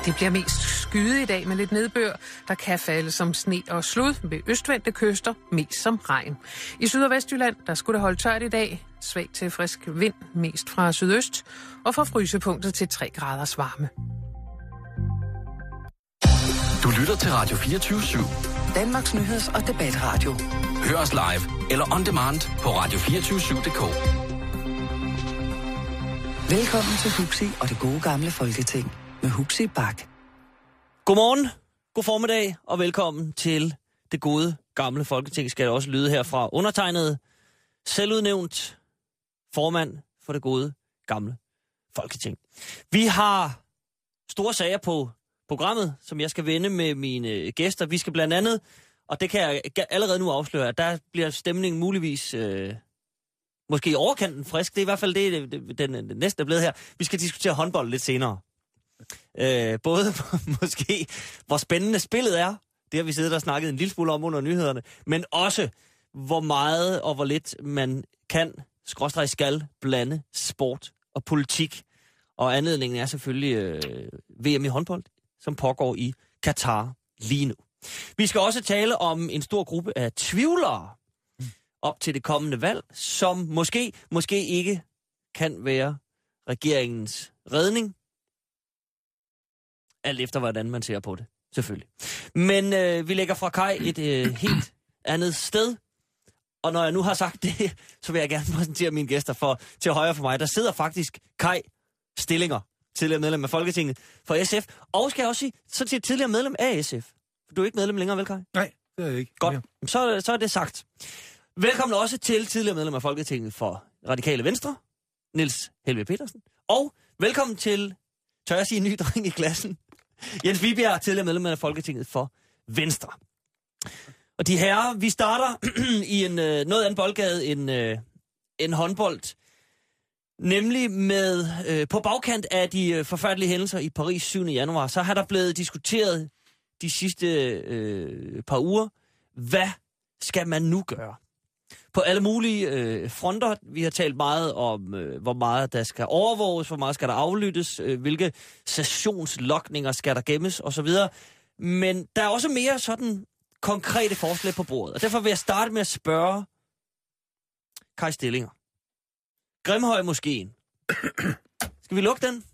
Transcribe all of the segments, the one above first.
Det bliver mest skyet i dag med lidt nedbør, der kan falde som sne og slud ved østvendte kyster, mest som regn. I Syd- og Vestjylland, der skulle det holde tørt i dag, svag til frisk vind, mest fra sydøst, og fra frysepunktet til 3 graders varme. Du lytter til Radio 24/7. Danmarks nyheds- og debatradio. Hør os live eller on demand på radio247.dk. Velkommen til Huxi og det gode gamle Folketing med Huxi Bak. Godmorgen, god formiddag og velkommen til det gode gamle Folketing. Skal det også lyde her fra undertegnet, selvudnævnt formand for det gode gamle Folketing. Vi har store sager på programmet, som jeg skal vende med mine gæster. Vi skal blandt andet, og det kan jeg allerede nu afsløre, at der bliver stemningen muligvis måske i overkanten frisk. Det er i hvert fald det, den næste er blevet her. Vi skal diskutere håndbold lidt senere. Både måske, hvor spændende spillet er. Det har vi siddet og snakket en lille smule om under nyhederne. Men også, hvor meget og hvor lidt man skal blande sport og politik. Og anledningen er selvfølgelig VM i håndbold, som pågår i Katar lige nu. Vi skal også tale om en stor gruppe af tvivlere op til det kommende valg, som måske ikke kan være regeringens redning. Alt efter, hvordan man ser på det, selvfølgelig. Men vi lægger fra Kai et helt andet sted. Og når jeg nu har sagt det, så vil jeg gerne præsentere mine gæster til højre for mig. Der sidder faktisk Kai Stillinger, tidligere medlem af Folketinget for SF. Og skal jeg også sige, så til tidligere medlem af SF. Du er ikke medlem længere, vel Kai? Nej, det er jeg ikke. Godt, så er det sagt. Velkommen også til tidligere medlem af Folketinget for Radikale Venstre, Niels Helveg Petersen. Og velkommen til, tør jeg sige, en ny dreng i klassen, Jens Vibjerg, tidligere medlem af Folketinget for Venstre. Og de herrer, vi starter i en noget anden boldgade end håndbold. Nemlig med, på bagkant af de forfærdelige hændelser i Paris 7. januar, så har der blevet diskuteret de sidste par uger, hvad skal man nu gøre? På alle mulige fronter. Vi har talt meget om, hvor meget der skal overvåges, hvor meget skal der aflyttes, hvilke sessionslogninger skal der gemmes osv. Men der er også mere sådan konkrete forslag på bordet. Og derfor vil jeg starte med at spørge Kai Stillinger. Grimhøjmoskeen. Skal vi lukke den?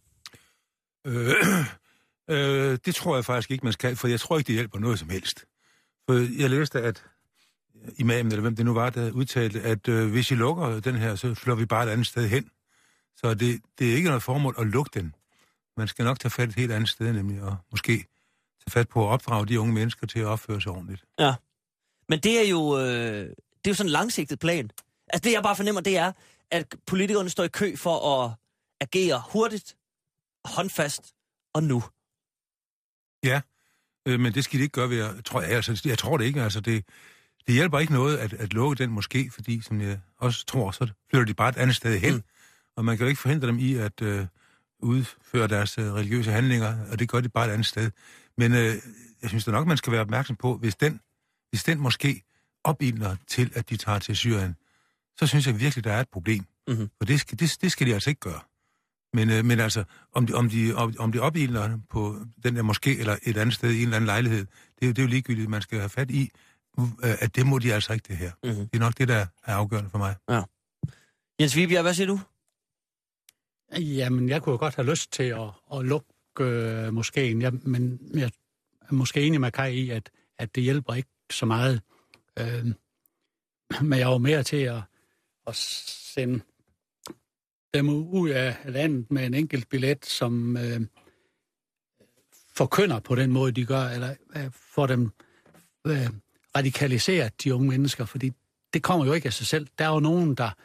Det tror jeg faktisk ikke, man skal, for jeg tror ikke, det hjælper noget som helst. For jeg læste, at imamen, eller hvem det nu var, der udtalte, at hvis I lukker den her, så flytter vi bare et andet sted hen. Så det er ikke noget formål at lukke den. Man skal nok tage fat et helt andet sted, nemlig, og måske tage fat på at opdrage de unge mennesker til at opføre sig ordentligt. Ja, men det er jo sådan en langsigtet plan. Altså det, jeg bare fornemmer, det er, at politikerne står i kø for at agere hurtigt, håndfast og nu. Ja, men det skal de ikke gøre ved, jeg tror det ikke. Altså det hjælper ikke noget at lukke den moské, fordi som jeg også tror, så flytter de bare et andet sted hen. Og man kan jo ikke forhindre dem i at udføre deres religiøse handlinger, og det gør de bare et andet sted. Men jeg synes da nok, man skal være opmærksom på, hvis den måske opildner til, at de tager til Syrien, så synes jeg virkelig, der er et problem. Mm-hmm. For det skal de altså ikke gøre. Men altså, om de opildner på den der moské eller et andet sted i en eller anden lejlighed, det er jo ligegyldigt, man skal have fat i, at det må de altså ikke, det her. Mm-hmm. Det er nok det, der er afgørende for mig. Ja. Jens Vibjerg, hvad siger du? Jamen, jeg kunne jo godt have lyst til at lukke moskéen, men jeg er måske enig med Kai i, at det hjælper ikke så meget. Men jeg er jo mere til at sende dem ud af landet med en enkelt billet, som forkynder på den måde, de gør, eller får dem radikaliseret, de unge mennesker, fordi det kommer jo ikke af sig selv. Der er jo nogen, der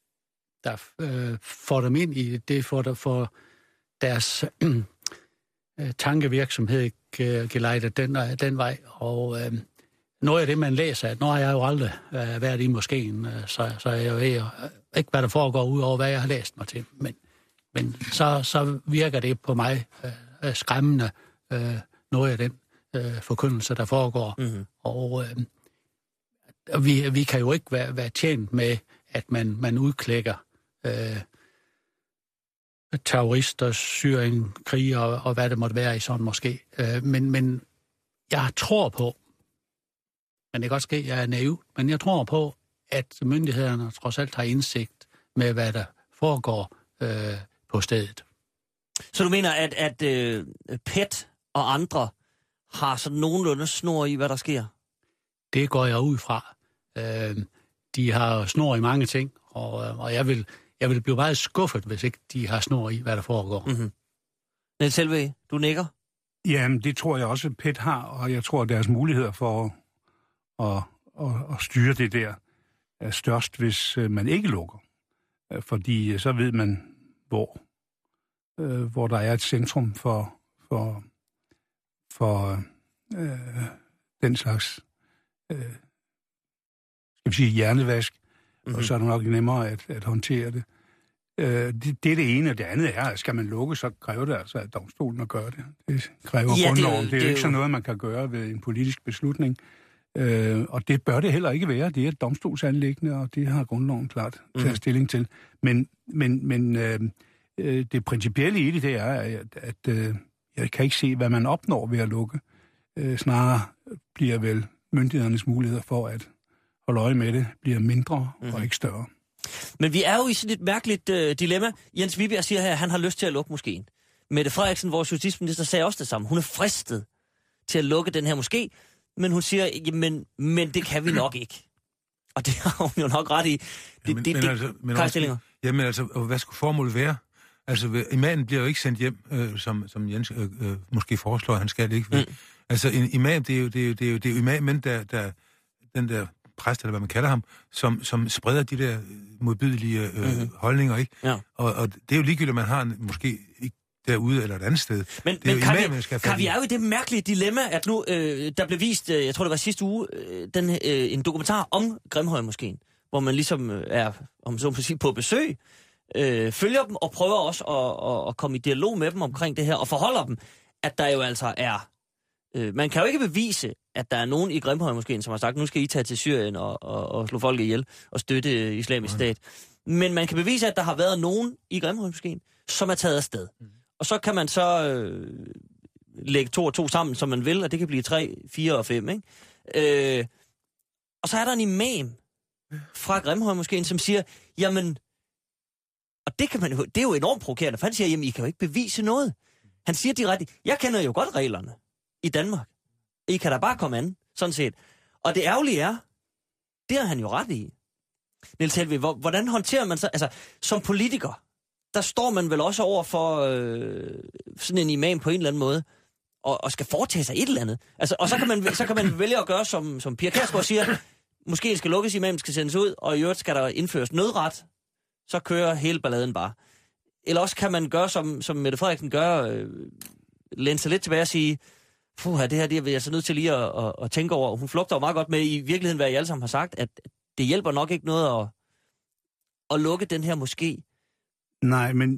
får dem ind i det, for deres tankevirksomhed gelejtet den vej, og noget af det, man læser, at nu har jeg jo aldrig været i moskeen, så jeg jo ikke, hvad der foregår ud over, hvad jeg har læst mig til, men så virker det på mig skræmmende, noget af den forkyndelse, der foregår. Mm-hmm. Og vi kan jo ikke være tjent med, at man udklækker terrorister, Syrien, krig og hvad det måtte være i sådan måske. Men jeg tror på, men det kan godt ske, at jeg er naiv, men jeg tror på, at myndighederne trods alt har indsigt med, hvad der foregår på stedet. Så du mener, at PET og andre har sådan nogenlunde snor i, hvad der sker? Det går jeg ud fra. De har snor i mange ting, og jeg vil blive meget skuffet, hvis ikke de har snor i, hvad der foregår. Mm-hmm. Niels Helveg, du nikker? Jamen, det tror jeg også, PET har, og jeg tror, at deres muligheder for at styre det der er størst, hvis man ikke lukker. Fordi så ved man, hvor der er et centrum for den slags skal vi sige, hjernevask, og så er det nok nemmere at håndtere det. Det er det ene, og det andet er, at skal man lukke, så kræver det altså, at domstolen at gøre det. Det kræver grundloven. Det er jo ikke sådan noget, man kan gøre ved en politisk beslutning. Og det bør det heller ikke være. Det er et domstolsanliggende, og det har grundloven klart taget stilling til. Men det principielle i det er, at jeg kan ikke se, hvad man opnår ved at lukke. Snarere bliver vel myndighedernes muligheder for at holde øje med det, bliver mindre og ikke større. Men vi er jo i sådan et mærkeligt dilemma. Jens Vibjerg siger her, at han har lyst til at lukke moskeen. Mette Frederiksen, vores justitsminister, sagde også det samme. Hun er fristet til at lukke den her moské, men hun siger, men det kan vi nok ikke. Og det har hun jo nok ret i. Jamen altså, hvad skulle formålet være? Altså, imamen bliver jo ikke sendt hjem, som Jens måske foreslår, han skal det ikke. Altså, en imam, det er jo imamen, der den der præst, eller hvad man kalder ham, som spreder de der modbydelige holdninger, ikke? Ja. Og det er jo ligegyldigt, at man har måske ikke derude eller et andet sted. Men vi er jo i det mærkelige dilemma, at nu, der blev vist, jeg tror det var sidste uge, en dokumentar om Grimhøjmoskeen, hvor man ligesom er, om så må sige, på besøg, følger dem og prøver også at komme i dialog med dem omkring det her, og forholder dem, at der jo altså er... man kan jo ikke bevise, at der er nogen i Grimhøjmoskeen, som har sagt, nu skal I tage til Syrien og slå folk ihjel og støtte Islamisk Stat. Men man kan bevise, at der har været nogen i Grimhøjmoskeen, som er taget afsted. Og så kan man så lægge 2 og 2 sammen, som man vil, og det kan blive 3, 4 og 5, ikke? Og så er der en imam fra Grimhøjmoskeen, som siger, jamen, og det er jo enormt provokerende, for han siger, jamen, I kan jo ikke bevise noget. Han siger direkte, jeg kender jo godt reglerne i Danmark. I kan da bare komme an, sådan set. Og det ærgerlige er, det har han jo ret i. Niels Helveg, hvordan håndterer man så, altså, som politiker, der står man vel også over for sådan en imam på en eller anden måde, og skal foretage sig et eller andet. Altså, og så kan man vælge at gøre, som Pia Kjærsgaard siger, måske skal lukkes, imamen skal sendes ud, og i øvrigt skal der indføres nødret, så kører hele balladen bare. Eller også kan man gøre, som Mette Frederiksen gør, læne sig lidt tilbage og sige, det her det er jeg så nødt til lige at tænke over. Hun flugter jo meget godt med i virkeligheden, hvad I alle sammen har sagt, at det hjælper nok ikke noget at lukke den her moské. Nej, men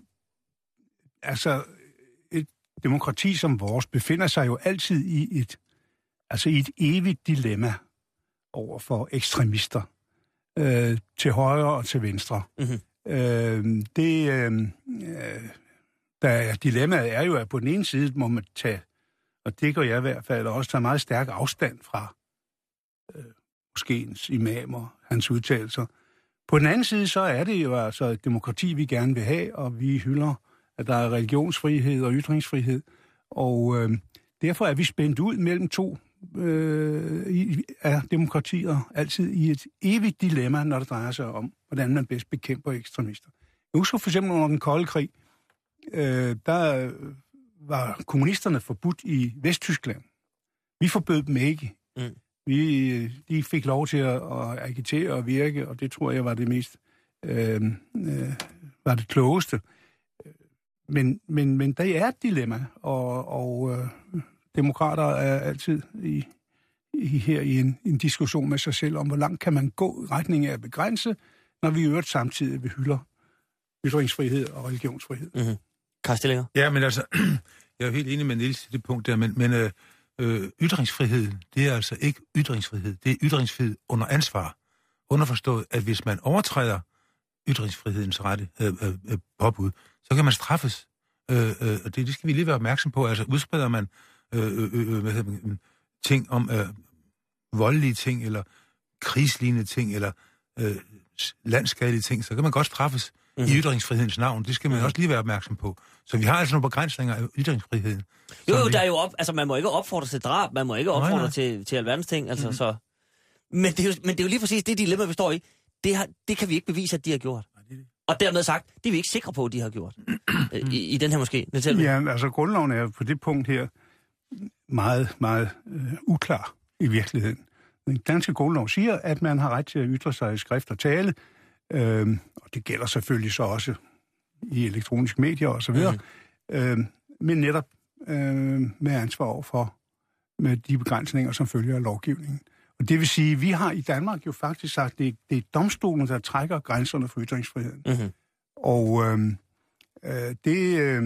altså et demokrati som vores befinder sig jo altid i et evigt dilemma over for ekstremister til højre og til venstre. Mm-hmm. Dilemmaet er jo, at på den ene side må man tage, og det gør jeg i hvert fald, også tage meget stærk afstand fra moskéens imamer, hans udtalelser. På den anden side, så er det jo altså et demokrati, vi gerne vil have, og vi hylder, at der er religionsfrihed og ytringsfrihed. Og derfor er vi spændt ud mellem to af demokratier, altid i et evigt dilemma, når det drejer sig om, hvordan man bedst bekæmper ekstremister. Jeg husker for eksempel under den kolde krig, der var kommunisterne forbudt i Vesttyskland. Vi forbød dem ikke. De fik lov til at agitere og virke, og det tror jeg var det mest var det klogeste. Men der er et dilemma, og demokrater er altid her i en diskussion med sig selv om, hvor langt kan man gå i retning af at begrænse, når vi i øvrigt samtidig vil hylde ytringsfrihed og religionsfrihed. Mm-hmm. Karl Stillinger? Ja, men altså, jeg er helt enig med Niels i det punkt der, men ytringsfrihed, det er altså ikke ytringsfrihed. Det er ytringsfrihed under ansvar. Underforstået, at hvis man overtræder ytringsfrihedens rette påbud, så kan man straffes. Og det skal vi lige være opmærksom på. Altså udspreder man ting om voldelige ting, eller krigslignende ting, eller landsskadelige ting, så kan man godt straffes i ytringsfrihedens navn. Det skal man også lige være opmærksom på. Så vi har altså nogle begrænsninger af ytringsfriheden. Jo, der er jo man må ikke opfordre til drab, man må ikke opfordre til alverdens ting, altså så... Men det er jo lige præcis det dilemma, vi står i. Det kan vi ikke bevise, at de har gjort. Og dermed sagt, det er vi ikke sikre på, at de har gjort. I den her måske. Ja, altså grundloven er på det punkt her meget, meget uklar i virkeligheden. Den danske grundlov siger, at man har ret til at ytre sig i skrift og tale, og det gælder selvfølgelig så også i elektroniske medier og så videre, men netop med ansvar overfor med de begrænsninger, som følger af lovgivningen. Og det vil sige, at vi har i Danmark jo faktisk sagt, at det er domstolen, der trækker grænserne for ytringsfriheden. Mm-hmm. Og det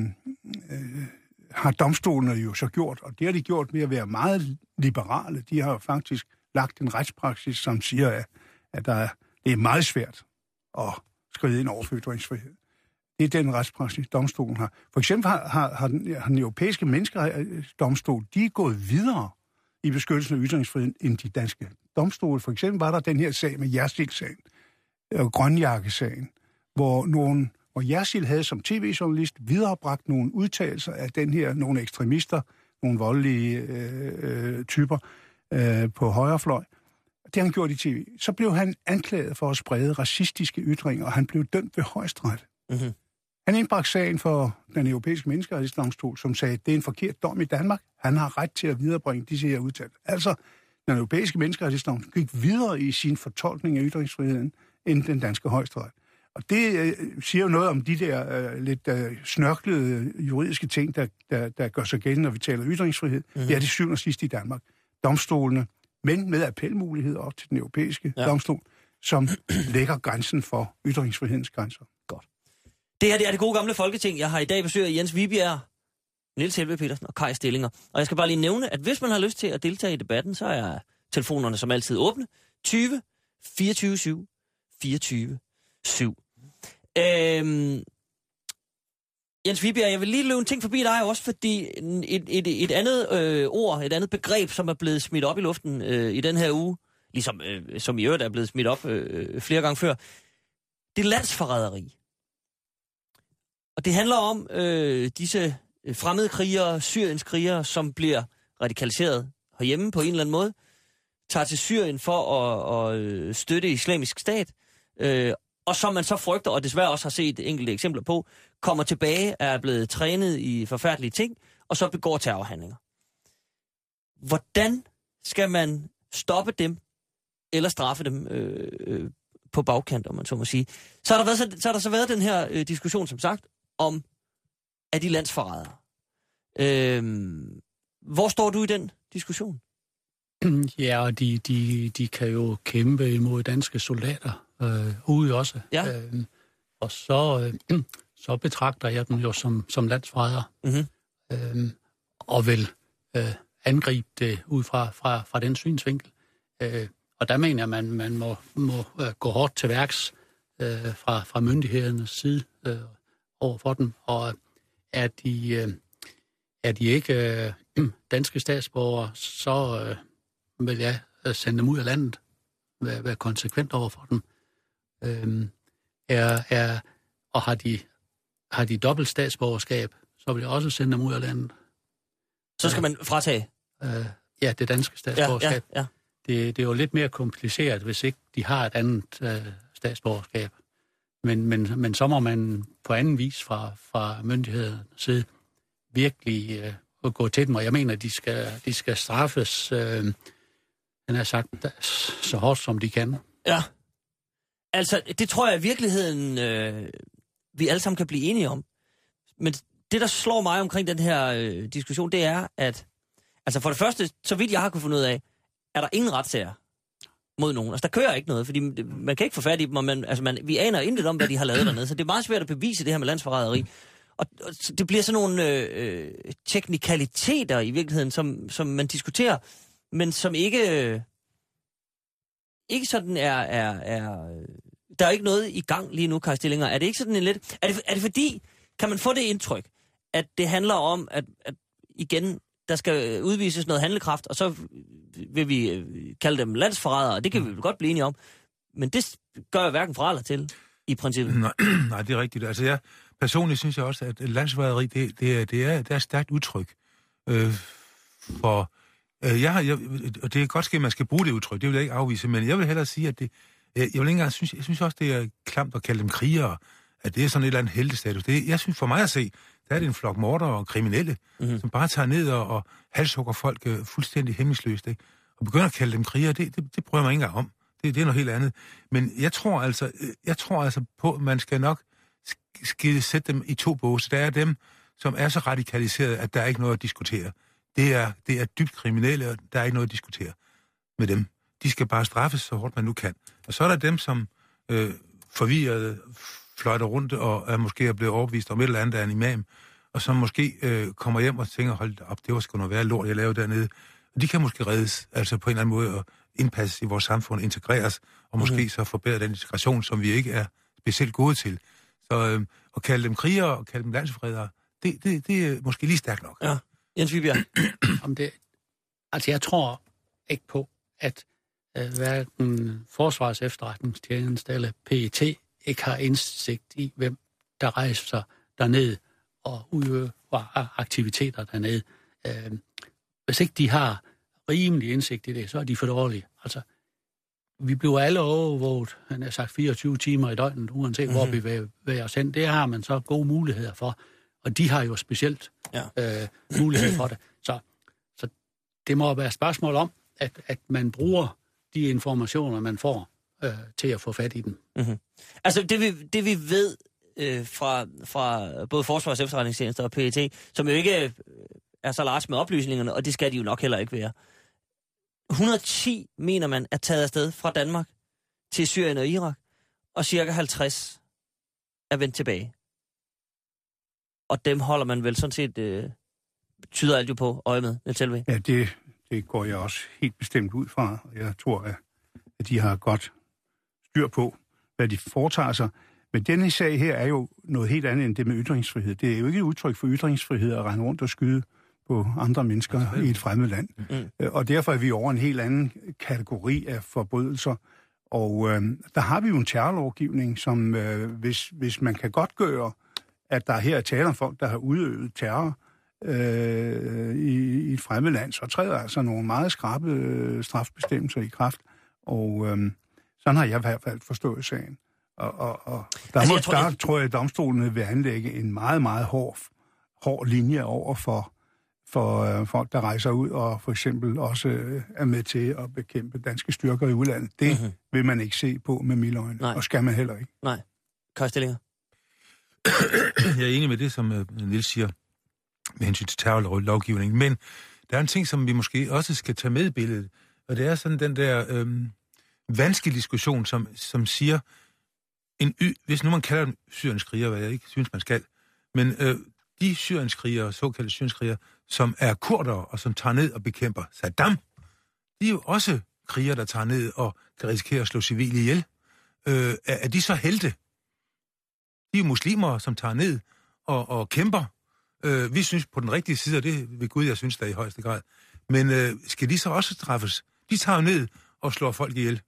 har domstolene jo så gjort, og det har de gjort ved at være meget liberale. De har faktisk lagt en retspraksis, som siger, at det er meget svært at skride ind over for ytringsfrihed. Det er den retspraksis, domstolen har. For eksempel har den europæiske menneskerettighedsdomstol, de er gået videre i beskyttelsen af ytringsfriheden end de danske domstole. For eksempel var der den her sag med Jersild-sagen, Grønjakke-sagen, hvor Jersild havde som tv-journalist viderebragt nogle udtalelser af nogle ekstremister, nogle voldelige typer på højrefløj. Det har han gjort i tv. Så blev han anklaget for at sprede racistiske ytringer, og han blev dømt ved højesteret. Mm-hmm. Han indbragte sagen for den europæiske menneskerettighedsdomstol, som sagde, at det er en forkert dom i Danmark. Han har ret til at viderebringe disse her udtalelser. Altså, den europæiske menneskerettighedsdomstol gik videre i sin fortolkning af ytringsfriheden end den danske højesteret. Og det siger jo noget om de der lidt snørklede juridiske ting, der gør sig gældende, når vi taler ytringsfrihed. Mm-hmm. Det er det syvende og sidste i Danmark. Domstolene, men med appelmuligheder op til den europæiske domstol, som lægger grænsen for ytringsfrihedens grænser. Godt. Det her det er det gode gamle Folketing. Jeg har i dag besøg af Jens Vibjerg, Niels Helveg Petersen og Kai Stillinger. Og jeg skal bare lige nævne, at hvis man har lyst til at deltage i debatten, så er telefonerne som altid åbne. 20 24 7 24 7. Jens Vibjerg, jeg vil lige løbe en ting forbi dig også, fordi et andet ord, et andet begreb, som er blevet smidt op i luften i den her uge, ligesom som i øvrigt er blevet smidt op flere gange før, det er landsforræderi. Og det handler om disse fremmede krigere, Syriens krigere, som bliver radikaliseret herhjemme på en eller anden måde, tager til Syrien for at støtte Islamisk Stat, og som man så frygter, og desværre også har set enkelte eksempler på, kommer tilbage, er blevet trænet i forfærdelige ting, og så begår terrorhandlinger. Hvordan skal man stoppe dem, eller straffe dem på bagkant, om man så må sige? Så har der så været den her diskussion, som sagt, om er de landsforrædere. Hvor står du i den diskussion? Ja, og de kan jo kæmpe imod danske soldater ude også. Ja. Og så betragter jeg dem jo som landsforrædere. Mm-hmm. Og vil angribe det ud fra den synsvinkel. Og der mener jeg, at man må gå hårdt til værks fra myndighedernes side over for dem. Og er de ikke danske statsborgere, så vil jeg sende dem ud af landet. Være konsekvent over for dem. Og har de dobbelt statsborgerskab, så vil jeg også sende dem ud af landet. Så skal man fratage? Det danske statsborgerskab. Ja. Det er jo lidt mere kompliceret, hvis ikke de har et andet statsborgerskab. Men så må man på anden vis fra myndighedernes side virkelig gå til dem, og jeg mener, at de skal straffes, den har sagt, så hårdt som de kan. Ja. Altså, det tror jeg i virkeligheden, vi alle sammen kan blive enige om. Men det, der slår mig omkring den her diskussion, det er, at altså for det første, så vidt jeg har kunnet finde ud af, er der ingen retssager mod nogen. Altså, der kører ikke noget, fordi man kan ikke få fat i dem, og vi aner intet om, hvad de har lavet dernede, så det er meget svært at bevise det her med landsforræderi. Og det bliver sådan nogle teknikaliteter i virkeligheden, som man diskuterer, men som ikke sådan er der er ikke noget i gang lige nu, Kaj Stillinger. Er det ikke sådan en lidt... Er det fordi, kan man få det indtryk, at det handler om, at igen, der skal udvises noget handlekraft, og så vil vi kalde dem landsforrædere, og det kan vi vel godt blive enige om. Men det gør jeg hverken fra eller til, i princippet. Nej, det er rigtigt. Altså, jeg personligt synes jeg også, at landsforræderi, det er et stærkt udtryk. Og det er godt ske, at man skal bruge det udtryk, det vil jeg ikke afvise, men jeg vil hellere sige, at jeg synes også, det er klamt at kalde dem krigere, at det er sådan et eller andet heltestatus. Jeg synes for mig at se, der er det en flok mordere og kriminelle, som bare tager ned og halshugger folk fuldstændig hemmeligsløst, ikke? Og begynder at kalde dem krigere, det prøver man ikke engang om. Det er noget helt andet. Men jeg tror altså på, at man skal nok sætte dem i 2 båse. Der er dem, som er så radikaliseret, at der er ikke noget at diskutere. Det er dybt kriminelle, og der er ikke noget at diskutere med dem. De skal bare straffes så hårdt man nu kan. Og så er der dem, som forvirrede fløjter rundt og er måske blevet overbevist om et eller andet af en imam, og som måske kommer hjem og tænker, hold da op, det var sgu noget værre lort, jeg lavede dernede. Og de kan måske reddes, altså på en eller anden måde, og indpasses i vores samfund, integreres, og måske så forbedre den integration, som vi ikke er specielt gode til. Så at kalde dem krigere og kalde dem landsforrædere, det er måske lige stærkt nok. Ja. Jens Vibjerg. Altså, jeg tror ikke på, at hverken Forsvars Efterretningstjeneste eller PET ikke har indsigt i, hvem der rejser derned og udøver aktiviteter dernede. Hvis ikke de har rimelig indsigt i det, så er de for dårlige. Altså, vi bliver alle overvåget, han har sagt 24 timer i døgnet, uanset hvor vi vil os hen. Det har man så gode muligheder for, og de har jo specielt mulighed for det. Så det må være et spørgsmål om, at man bruger de informationer, man får, til at få fat i dem. Mm-hmm. Altså, det vi ved fra både Forsvars Efterretningstjeneste og PET, som jo ikke er så large med oplysningerne, og det skal de jo nok heller ikke være. 110, mener man, er taget afsted fra Danmark til Syrien og Irak, og cirka 50 er vendt tilbage. Og dem holder man vel sådan set, tyder alt jo på øje med, Niels Helveg. Ja, det går jeg også helt bestemt ud fra. Jeg tror, at de har godt styr på, hvad de foretager sig. Men denne sag her er jo noget helt andet end det med ytringsfrihed. Det er jo ikke et udtryk for ytringsfrihed at rende rundt og skyde på andre mennesker i et fremmed land. Og derfor er vi over en helt anden kategori af forbrydelser. Og der har vi jo en terrorlovgivning, som hvis man kan godtgøre, at der her er tale om folk, der har udøvet terror i et fremmed land, så træder altså nogle meget skrappe strafbestemmelser i kraft. Og sådan har jeg i hvert fald forstået sagen. Og der tror jeg, at domstolene vil anlægge en meget, meget hård linje over for folk, der rejser ud og for eksempel også er med til at bekæmpe danske styrker i udlandet. Det vil man ikke se på med milde øjne, og skal man heller ikke. Nej. Kaj Stillinger? Jeg er enig med det, som Niels siger, med hensyn til terrorlovgivningen, men der er en ting, som vi måske også skal tage med i billedet, og det er sådan den der vanskelige diskussion, som siger, hvis nu man kalder dem syrienskrigere, hvad jeg ikke synes, man skal, men de syrienskrigere, såkaldte syrienskrigere, som er kurdere og som tager ned og bekæmper Saddam, de er jo også krigere, der tager ned og kan risikere at slå civile ihjel. Er de så helte? De er jo muslimer, som tager ned og kæmper. Vi synes på den rigtige side, og det ved Gud, jeg synes der i højeste grad. Men skal de så også straffes? De tager jo ned og slår folk ihjel.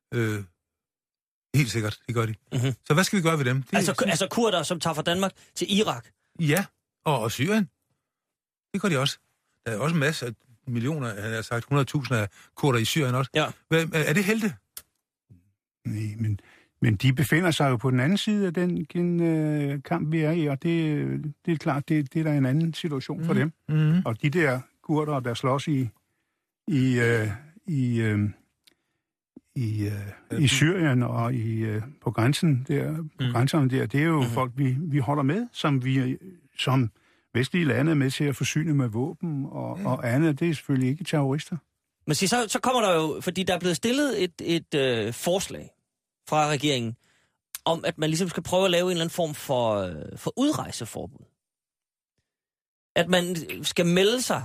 Helt sikkert, det gør de. Mm-hmm. Så hvad skal vi gøre ved dem? Altså kurder, som tager fra Danmark til Irak? Ja, og Syrien. Det gør de også. Der er også en masse af millioner, han har sagt 100.000 af kurder i Syrien også. Ja. Er det helte? Nej, men de befinder sig jo på den anden side af den kamp, vi er i, og det er klart, det er der en anden situation for dem. Mm-hmm. Og de der kurder, der slås i Syrien og på grænsen der, grænserne der, det er jo folk, vi holder med, som vi som vestlige lande er med til at forsyne med våben og andet. Det er selvfølgelig ikke terrorister. Men så kommer der jo, fordi der er blevet stillet et forslag fra regeringen, om at man ligesom skal prøve at lave en eller anden form for udrejseforbud. At man skal melde sig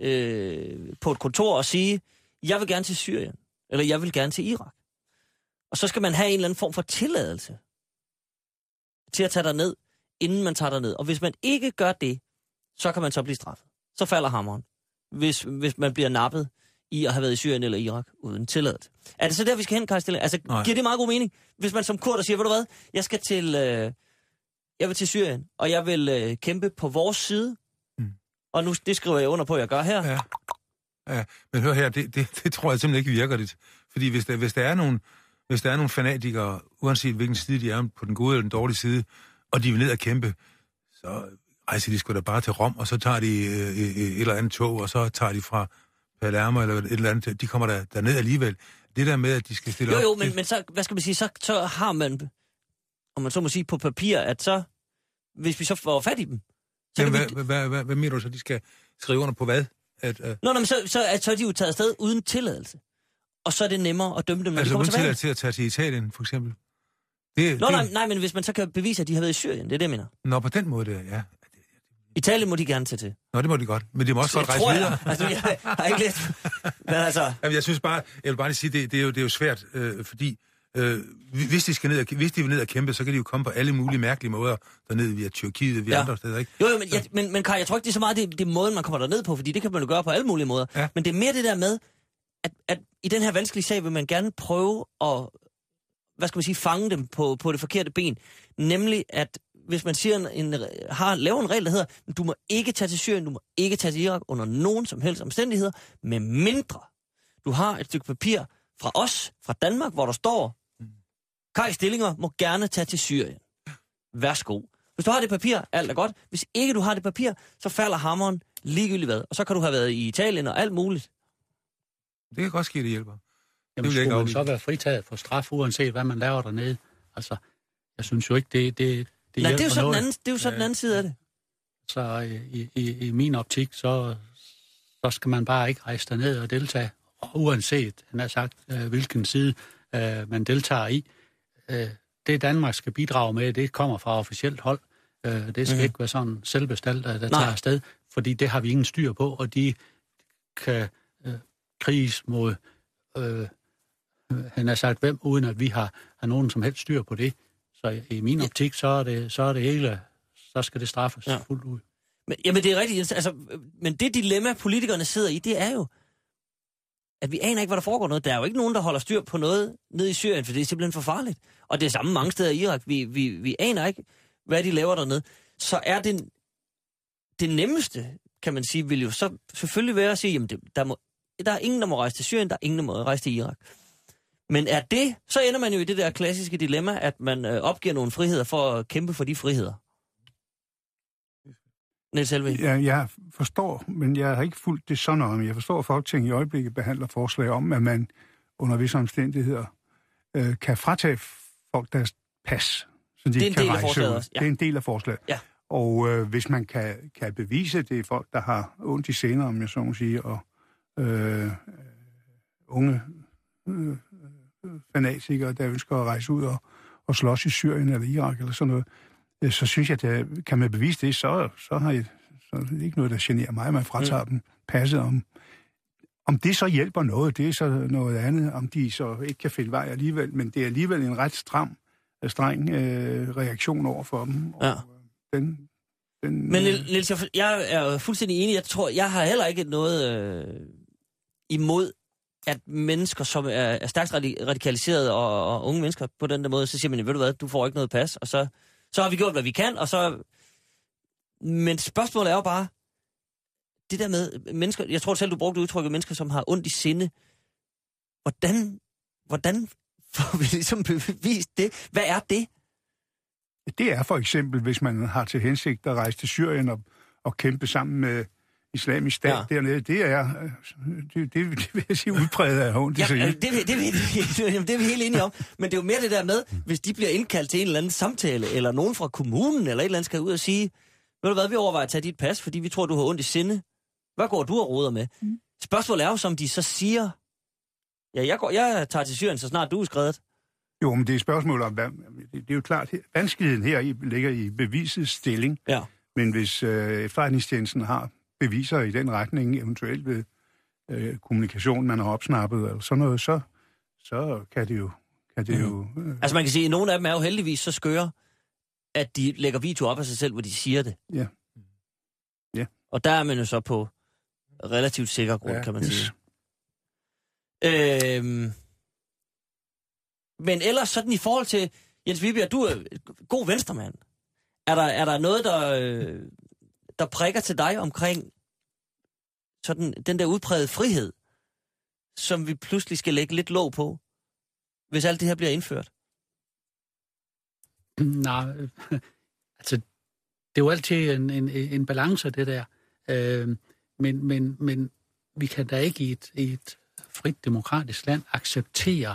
på et kontor og sige, jeg vil gerne til Syrien, eller jeg vil gerne til Irak. Og så skal man have en eller anden form for tilladelse til at tage dig ned, inden man tager dig ned. Og hvis man ikke gør det, så kan man så blive straffet. Så falder hammeren, hvis man bliver nappet i at have været i Syrien eller Irak uden tilladelse. Er det så der, vi skal hen, Kaj Stilling? Altså, giver det meget god mening? Hvis man som kurder siger, ved du hvad, jeg vil til Syrien, og jeg vil kæmpe på vores side, og nu, det skriver jeg under på, at jeg gør her. Ja, men hør her, det tror jeg simpelthen ikke virker det. Fordi hvis der er nogle fanatikere, uanset hvilken side de er på den gode eller den dårlige side, og de vil ned og kæmpe, så rejser de sgu da bare til Rom, og så tager de et eller andet tog, og så tager de fra Palermo eller et eller andet, de kommer der ned alligevel. Det der med, at de skal stille op... Jo, men så, hvad skal man sige, så har man, om man så må sige, på papir, at så, hvis vi så får fat i dem... Så hvad mener du så, de skal skrive under på hvad? Men så er de jo taget afsted uden tilladelse. Og så er det nemmere at dømme dem, når de kommer tilbage. Altså uden tilladelse til at tage til Italien, for eksempel? Nej, men hvis man så kan bevise, at de har været i Syrien, det er det, jeg mener. Nå, på den måde, ja. Italien må de gerne tage til. Nå, det må de godt, men de må også godt rejse videre. Altså, jeg har ikke læst. Men altså... Jamen, jeg vil bare lige sige, det er jo svært, fordi hvis de vil ned og kæmpe, så kan de jo komme på alle mulige mærkelige måder dernede via Tyrkiet, via andre steder, ikke? Jo, men Kaj, jeg tror ikke, det er så meget det måden, man kommer derned på, fordi det kan man jo gøre på alle mulige måder. Ja. Men det er mere det der med, at i den her vanskelige sag vil man gerne prøve at, hvad skal man sige, fange dem på det forkerte ben. Nemlig, at hvis man siger laver en regel, der hedder, du må ikke tage til Syrien, du må ikke tage til Irak under nogen som helst omstændigheder, med mindre du har et stykke papir fra os, fra Danmark, hvor der står, Kaj Stillinger må gerne tage til Syrien. Værsgo. Hvis du har det papir, alt er godt. Hvis ikke du har det papir, så falder hammeren ligegyldigt hvad. Og så kan du have været i Italien og alt muligt. Det kan godt ske, det hjælper. Jamen, skulle man så være fritaget for straf, uanset hvad man laver dernede? Altså, jeg synes jo ikke, det hjælper noget. Det er jo så den anden side af det. Så i min optik, så skal man bare ikke rejse derned og deltage. Og uanset, han har sagt, hvilken side man deltager i. Det Danmark skal bidrage med, det kommer fra officielt hold. Det skal ikke være sådan selvbestalt, der tager afsted, fordi det har vi ingen styr på, og de kan kriges mod, han har sagt, hvem, uden at vi har nogen som helst styr på det. Så i min optik, så er det hele, så skal det straffes fuldt ud. Jamen det er rigtigt, altså, men det dilemma, politikerne sidder i, det er jo, at vi aner ikke, hvad der foregår noget. Der er jo ikke nogen, der holder styr på noget nede i Syrien, for det er simpelthen for farligt. Og det er samme mange steder i Irak. Vi aner ikke, hvad de laver dernede. Så er det nemmeste, kan man sige, vil jo så selvfølgelig være at sige, jamen der er ingen, der må rejse til Syrien, der er ingen, der må rejse til Irak. Men er det, så ender man jo i det der klassiske dilemma, at man opgiver nogle friheder for at kæmpe for de friheder. Niels Helvig. Ja, jeg forstår, men jeg har ikke fulgt det sådan noget. Men jeg forstår, at Folketinget i øjeblikket behandler forslag om, at man under visse omstændigheder kan fratage folk deres pas, så de kan rejse ud. Ja. Det er en del af forslaget. Ja. Og hvis man kan bevise, at det er folk, der har ondt i senere, om jeg så må sige, og unge fanatikere, der ønsker at rejse ud og slås i Syrien eller Irak eller sådan noget, så synes jeg, at kan man bevise det, så er det ikke noget, der generer mig, man fratager dem passet om det så hjælper noget, det er så noget andet, om de så ikke kan finde vej alligevel, men det er alligevel en ret streng reaktion over for dem. Ja. Og men Niels, jeg er fuldstændig enig. Jeg tror, jeg har heller ikke noget imod, at mennesker, som er stærkt radikaliserede og unge mennesker på den der måde, så siger man, ved du hvad, du får ikke noget pas, og så har vi gjort, hvad vi kan, og så... Men spørgsmålet er jo bare, det der med mennesker, jeg tror selv, du brugte udtrykket mennesker, som har ondt i sinde. Hvordan får vi ligesom bevist det? Hvad er det? Det er for eksempel, hvis man har til hensigt at rejse til Syrien og kæmpe sammen med Islamisk Stat dernede. Det vil jeg sige udpræget af ondt i sinde. Det er vi helt enige om. Men det er jo mere det der med, hvis de bliver indkaldt til en eller anden samtale, eller nogen fra kommunen, eller et eller andet skal ud og sige, ved du hvad, vi overvejer at tage dit pas, fordi vi tror, du har ondt i sinde. Hvad går du og roder med? Spørgsmålet er jo, som de så siger, jeg tager til Syrien, så snart du er skredet. Jo, men det er spørgsmålet om, det er jo klart, vanskeligheden her ligger i bevisets stilling. Ja. Men hvis efterretningstjenesten har beviser i den retning, eventuelt ved kommunikation, man har opsnappet, eller sådan noget, så kan kan det jo... Altså man kan sige, at nogle af dem er jo heldigvis så skøre, at de lægger video op af sig selv, hvor de siger det. Ja. Ja. Og der er man jo så på relativt sikker grund, kan man sige. Men ellers sådan i forhold til, Jens Vibjerg, du er god venstremand. Er der noget, der prikker til dig omkring sådan den der udprægede frihed, som vi pludselig skal lægge lidt låg på, hvis alt det her bliver indført? Nej, altså, det er jo altid en balance, det der. Men vi kan da ikke i et frit demokratisk land acceptere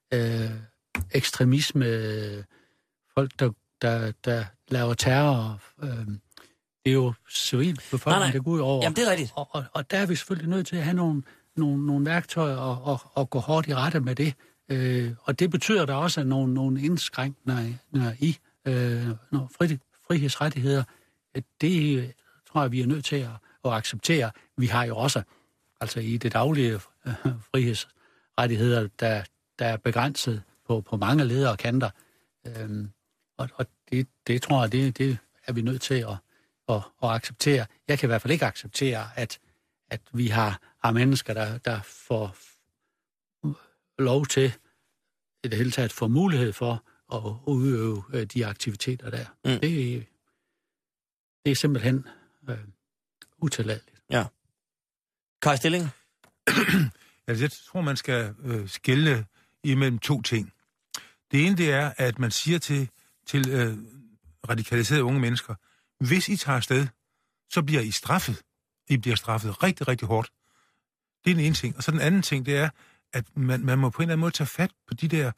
ekstremisme, folk, der laver terror. Det er jo civilbefolkningen, der går ud over. Jamen, det er rigtigt. Og der er vi selvfølgelig nødt til at have nogle værktøjer og gå hårdt i rette med det. Og det betyder der også nogle indskrænkninger i frihedsrettigheder. Det tror jeg, vi er nødt til at acceptere. Vi har jo også, altså i det daglige frihedsrettigheder, der er begrænset på mange ledere og kanter. Og det tror jeg, det er vi nødt til at acceptere. Jeg kan i hvert fald ikke acceptere, at vi har mennesker, der får lov til, i det hele taget får mulighed for at udøve de aktiviteter der. Det er simpelthen utilladeligt. Ja. Kai Stilling? Altså, jeg tror, man skal skelne imellem to ting. Det ene, det er, at man siger til radikaliserede unge mennesker, hvis I tager afsted, så bliver I straffet. I bliver straffet rigtig, rigtig hårdt. Det er den ene ting. Og så den anden ting, det er, at man må på en eller anden måde tage fat på de der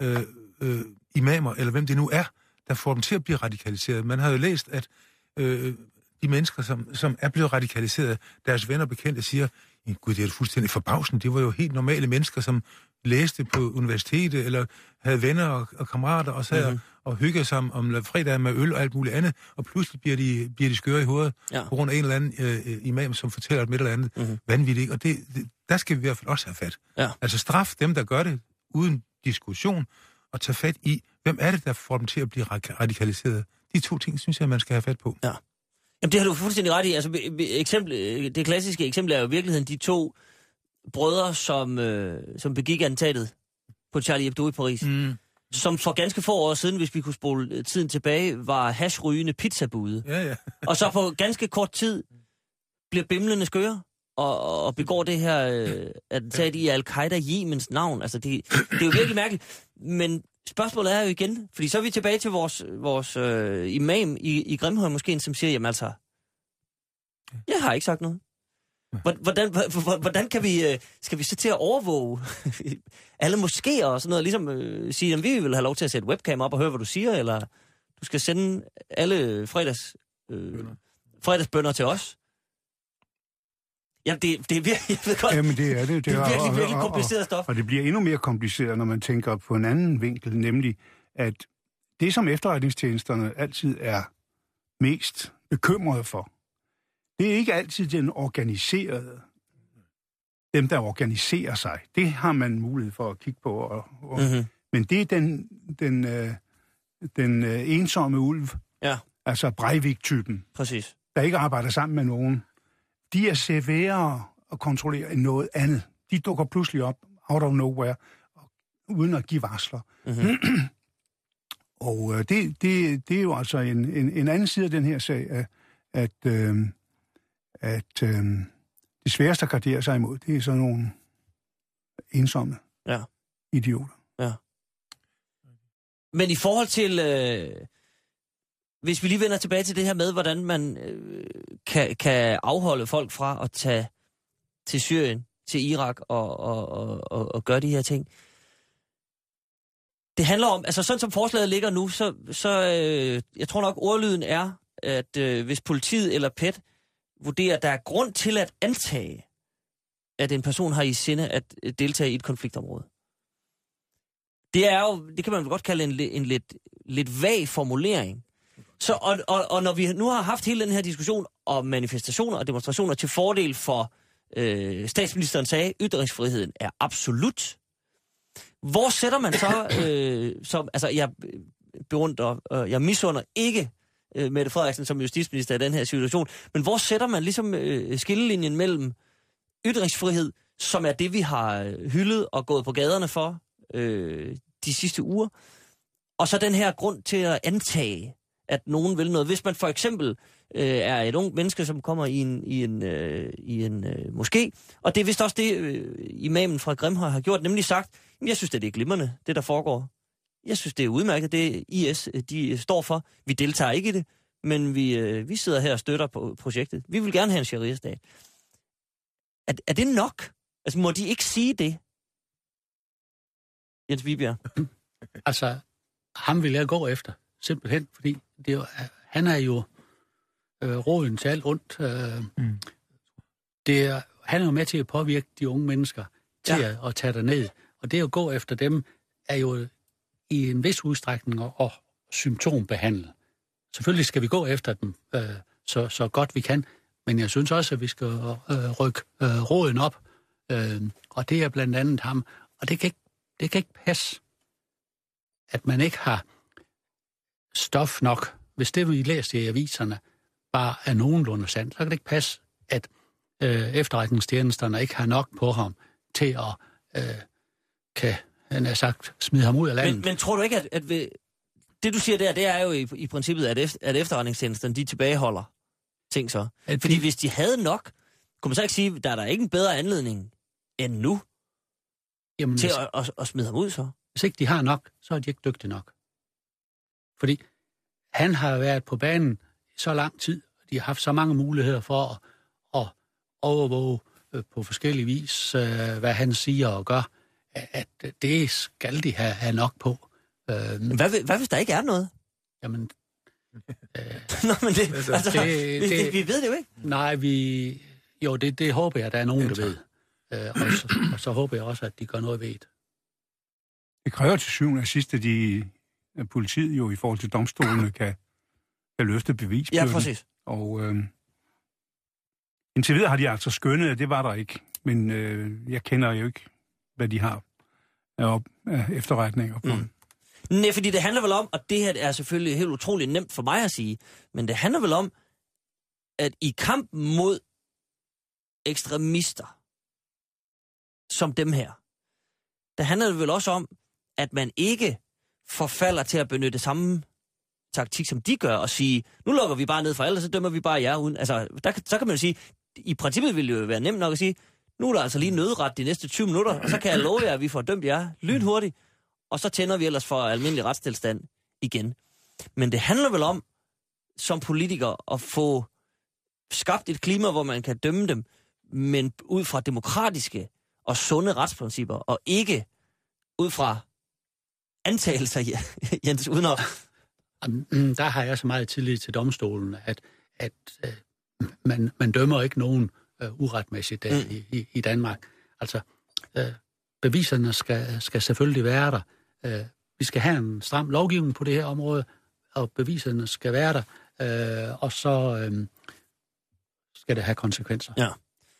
imamer, eller hvem det nu er, der får dem til at blive radikaliseret. Man har jo læst, at de mennesker, som er blevet radikaliseret, deres venner og bekendte siger, gud, det er fuldstændig forbavsende. Det var jo helt normale mennesker, som læste på universitetet, eller havde venner og kammerater, og sad og hyggede sig om fredag med øl og alt muligt andet, og pludselig bliver de skøre i hovedet, på grund af en eller anden imam, som fortæller et eller andet vanvittigt. Og der skal vi i hvert fald også have fat. Ja. Altså straf dem, der gør det uden diskussion, og tage fat i, hvem er det, der får dem til at blive radikaliseret. De to ting, synes jeg, man skal have fat på. Ja. Jamen, det har du fuldstændig ret i. Altså, det klassiske eksempel er jo i virkeligheden de to brødre, som begik attentatet på Charlie Hebdo i Paris. Som for ganske få år siden, hvis vi kunne spole tiden tilbage, var hashrygende pizzabude. Ja. Og så på ganske kort tid bliver bimlende skøre og begår det her attentat i Al-Qaida Yemens navn. Altså, det er jo virkelig mærkeligt. Men spørgsmålet er jo igen, fordi så er vi tilbage til vores imam i Grimhøjmoskeen, som siger, jamen altså, jeg har ikke sagt noget. Hvordan kan skal vi så til at overvåge alle moskéer og sådan noget, ligesom sige, at vi vil have lov til at sætte webcam op og høre, hvad du siger, eller du skal sende alle fredagsbønner til os? Jamen, det er virkelig, jeg ved godt, jamen, det er virkelig kompliceret stof. Og det bliver endnu mere kompliceret, når man tænker på en anden vinkel, nemlig at det, som efterretningstjenesterne altid er mest bekymrede for, det er ikke altid dem, der organiserer sig. Det har man mulighed for at kigge på. Men det er den ensomme ulv, altså Breivik-typen, præcis, der ikke arbejder sammen med nogen. De er seværere at kontrollere end noget andet. De dukker pludselig op, out of nowhere, uden at give varsler. Og det er jo altså en anden side af den her sag, at det sværeste at gardere sig imod, det er sådan nogle ensomme idioter. Ja. Men i forhold til, hvis vi lige vender tilbage til det her med, hvordan man kan afholde folk fra at tage til Syrien, til Irak og gøre de her ting. Det handler om, altså sådan som forslaget ligger nu, så jeg tror nok ordlyden er, at hvis politiet eller PET vurderer, at der er grund til at antage, at en person har i sinde at deltage i et konfliktområde. Det er jo, det kan man godt kalde en lidt vag formulering. Så, og når vi nu har haft hele den her diskussion om manifestationer og demonstrationer til fordel for, statsministeren sagde, ytringsfriheden er absolut, Hvor sætter man så, altså jeg beundrer, jeg misunder ikke Mette Frederiksen som justitsminister i den her situation, men hvor sætter man ligesom skillelinjen mellem ytringsfrihed, som er det, vi har hyldet og gået på gaderne for de sidste uger, og så den her grund til at antage, at nogen vil noget. Hvis man for eksempel er et ungt menneske, som kommer i en moské, og det er vist også det, imamen fra Grimhøj har gjort, nemlig sagt, jeg synes, det er glimrende, det der foregår. Jeg synes, det er udmærket, det IS, de står for. Vi deltager ikke i det, men vi sidder her og støtter på projektet. Vi vil gerne have en sharia-stat. Er det nok? Altså, må de ikke sige det? Jens Vibjerg? Altså, ham vil jeg gå efter, simpelthen, fordi han er jo roden til alt ondt. Han er jo med til at påvirke de unge mennesker til at tage derned. Og det at gå efter dem er jo i en vis udstrækning at symptombehandle. Selvfølgelig skal vi gå efter dem så godt vi kan, men jeg synes også, at vi skal rykke roden op. Og det er blandt andet ham. Og det kan ikke passe, at man ikke har stof nok. Hvis det, vi læser i aviserne, bare er nogenlunde sandt, så kan det ikke passe, at efterretningstjenesterne ikke har nok på ham til at han har sagt, smide ham ud af landet. Men tror du ikke, at det du siger der, det er jo i princippet, at efterretningstjenesterne, de tilbageholder ting så? Fordi hvis de havde nok, kunne man så ikke sige, der er der ikke en bedre anledning end nu til at smide ham ud så? Hvis ikke de har nok, så er de ikke dygtige nok. Fordi han har været på banen så lang tid, og de har haft så mange muligheder for at overvåge på forskellige vis, hvad han siger og gør, at det skal de have nok på. Hvad hvis der ikke er noget? Jamen... Nå, men vi ved det jo ikke. Nej, det håber jeg, der er nogen, der ved. Og så håber jeg også, at de gør noget ved det. Det kræver til syvende og sidst, at politiet jo i forhold til domstolene kan løfte bevisbyrden. Ja, præcis. Og indtil videre har de altså skønnet, at det var der ikke. Men jeg kender jo ikke, hvad de har af efterretninger på. Nej, fordi det handler vel om, og det her er selvfølgelig helt utroligt nemt for mig at sige, men det handler vel om, at i kampen mod ekstremister, som dem her, der handler det vel også om, at man ikke forfalder til at benytte samme taktik, som de gør, og sige, nu lukker vi bare ned for alle, så dømmer vi bare jer uden. Altså, så kan man jo sige, i princippet ville det jo være nemt nok at sige, nu er der altså lige nødret de næste 20 minutter, og så kan jeg love jer, at vi får dømt jer lynhurtigt, og så tænder vi ellers for almindelig retstilstand igen. Men det handler vel om, som politiker, at få skabt et klima, hvor man kan dømme dem, men ud fra demokratiske og sunde retsprincipper, og ikke ud fra antagelser, Jens, uden at... Der har jeg så meget tillid til domstolen, at man dømmer ikke nogen uretmæssigt i Danmark. Altså, beviserne skal selvfølgelig være der. Vi skal have en stram lovgivning på det her område, og beviserne skal være der, og så skal det have konsekvenser. Ja,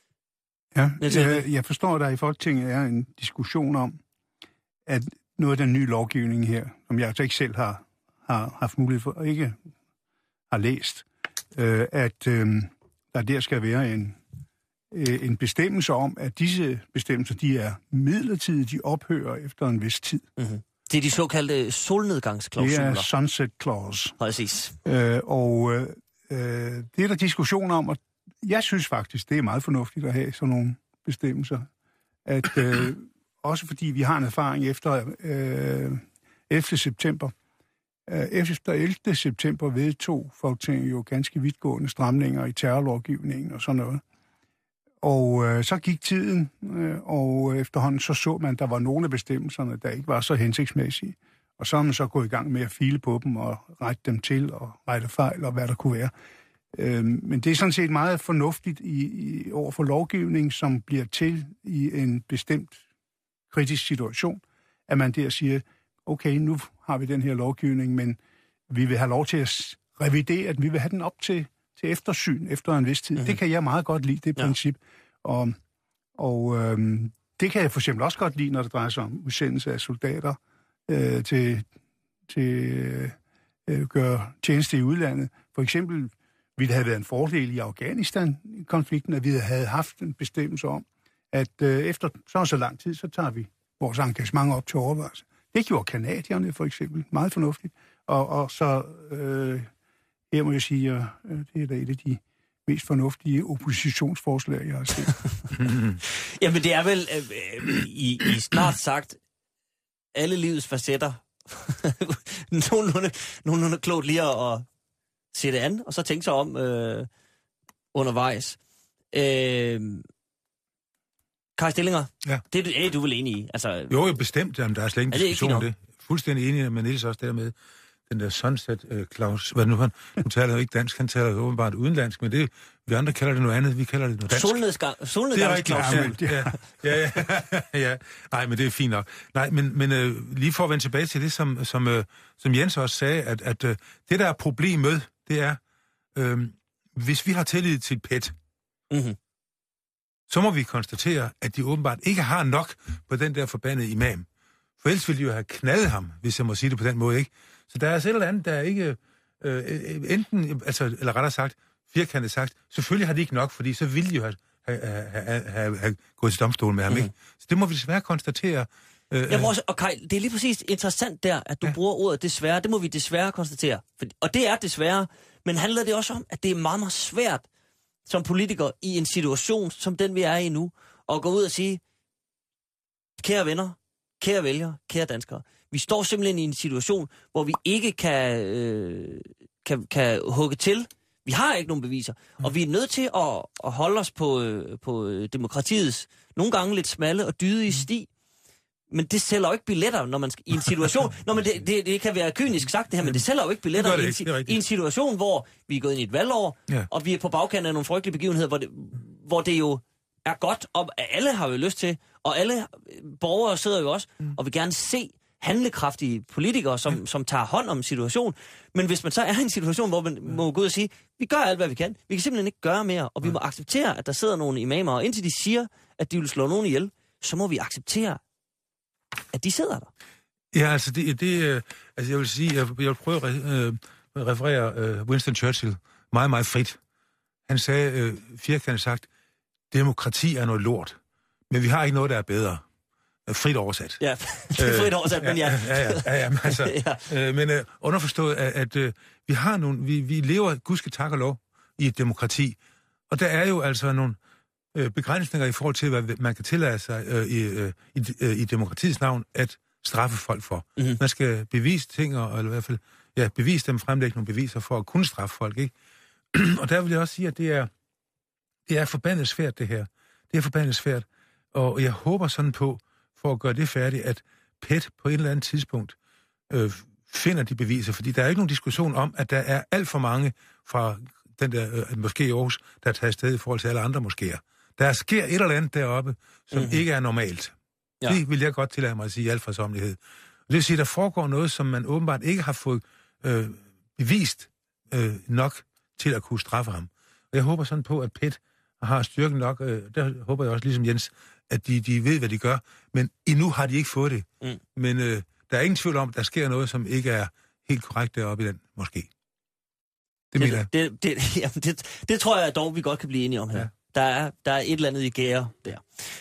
jeg forstår, at der i Folketinget er en diskussion om, at noget af den nye lovgivning her, som jeg altså ikke selv har haft mulighed for, ikke har læst, at der skal være en bestemmelse om, at disse bestemmelser, de er midlertidige, de ophører efter en vis tid. Mm-hmm. Det er de såkaldte solnedgangsklausuler. Det er sunset clause. Præcis. Det er der diskussion om, og jeg synes faktisk, det er meget fornuftigt at have sådan nogle bestemmelser. At, også fordi vi har en erfaring efter 11. september. Efter 11. september vedtog Folketinget jo ganske vidtgående stramninger i terrorlovgivningen og sådan noget. Og så gik tiden, og efterhånden så man, at der var nogle af bestemmelserne, der ikke var så hensigtsmæssige. Og så har man så gået i gang med at file på dem og rette dem til og rette fejl og hvad der kunne være. Men det er sådan set meget fornuftigt over for lovgivning, som bliver til i en bestemt kritisk situation, at man der siger, okay, nu har vi den her lovgivning, men vi vil have lov til at revidere den, vi vil have den op til eftersyn efter en vis tid. Mm-hmm. Det kan jeg meget godt lide, det princip. Og det kan jeg for eksempel også godt lide, når det drejer sig om udsendelse af soldater til gøre tjeneste i udlandet. For eksempel ville det have været en fordel i Afghanistan-konflikten, at vi havde haft en bestemmelse om, at efter så lang tid, så tager vi vores engagement op til overvejelse. Det gjorde kanadierne for eksempel, meget fornuftigt. Og så, her må jeg sige, det er da et af de mest fornuftige oppositionsforslag, jeg har set. Jamen det er vel i snart sagt alle livets facetter nogenlunde klogt lige at se det an, og så tænke sig om undervejs. Kaj Stillinger, ja. Det er du vel enig i? Altså, jo, bestemt. Jamen, der er slet ingen diskussion om det. Fuldstændig enig med Niels også dermed. Den der sunset Claus, hvad nu han? Nu taler jo ikke dansk, han taler åbenbart udenlandsk, men det, vi andre kalder det noget andet, vi kalder det noget dansk. Solnedgangsklausul. Ja. Nej, men det er fint nok. Nej, men lige for at vende tilbage til det, som Jens også sagde, at det, der er problemet, det er, hvis vi har tillid til PET, så må vi konstatere, at de åbenbart ikke har nok på den der forbandede imam. For ellers ville de jo have knaldet ham, hvis jeg må sige det på den måde, ikke? Så der er altså et eller andet, der ikke enten, altså, eller rettere sagt, firkantet sagt, selvfølgelig har de ikke nok, fordi så ville de jo have gået til domstolen med ham, ikke? Så det må vi desværre konstatere. Og Kaj, det er lige præcis interessant der, at du bruger ordet desværre. Det må vi desværre konstatere. Og det er desværre, men handler det også om, at det er meget, meget svært som politiker i en situation, som den vi er i nu, at gå ud og sige, kære venner, kære vælgere, kære danskere, vi står simpelthen i en situation, hvor vi ikke kan hugge til. Vi har ikke nogen beviser, og vi er nødt til at holde os på demokratiets nogle gange lidt smalle og dydige sti. Men det sælger jo ikke billetter, når man i en situation... det kan være kynisk sagt det her, men det sælger jo ikke billetter i en situation, hvor vi er gået ind i et valgår, og vi er på bagkanten af nogle frygtelige begivenheder, hvor det jo er godt, og alle har jo lyst til, og alle borgere sidder jo også, og vil gerne se handlekraftige politikere, som tager hånd om situationen. Men hvis man så er i en situation, hvor man må gå ud og sige, vi gør alt, hvad vi kan. Vi kan simpelthen ikke gøre mere, og vi må acceptere, at der sidder nogle imamer, og indtil de siger, at de vil slå nogen ihjel, så må vi acceptere, at de sidder der. Ja, altså, altså jeg vil sige, jeg vil prøve at referere Winston Churchill meget, meget frit. Han sagde, firkantet sagt, demokrati er noget lort, men vi har ikke noget, der er bedre. Frit oversat. Ja, frit oversat, men ja. Ja, men altså, men underforstået, at vi har nogle, vi lever, gudske tak og lov, i et demokrati, og der er jo altså nogle begrænsninger i forhold til, hvad man kan tillade sig i demokratiets navn, at straffe folk for. Man skal bevise ting, eller i hvert fald, bevise dem, fremlægge nogle beviser for at kunne straffe folk, ikke? Og der vil jeg også sige, at det er forbandet svært, det her. Det er forbandet svært, og jeg håber sådan på, for at gøre det færdigt, at PET på et eller andet tidspunkt finder de beviser, fordi der er ikke nogen diskussion om, at der er alt for mange fra den der moské i Aarhus, der er taget sted i forhold til alle andre moskéer. Der sker et eller andet deroppe, som ikke er normalt. Ja. Det vil jeg godt tillade mig at sige i al forsommelighed. Det vil sige, at der foregår noget, som man åbenbart ikke har fået bevist nok til at kunne straffe ham. Og jeg håber sådan på, at PET har styrken nok, der håber jeg også ligesom Jens, at de ved, hvad de gør, men endnu har de ikke fået det. Men der er ingen tvivl om, at der sker noget, som ikke er helt korrekt deroppe i den moské. Det mener jeg. Det tror jeg dog, vi godt kan blive enige om her. Ja. Der er et eller andet i gære der.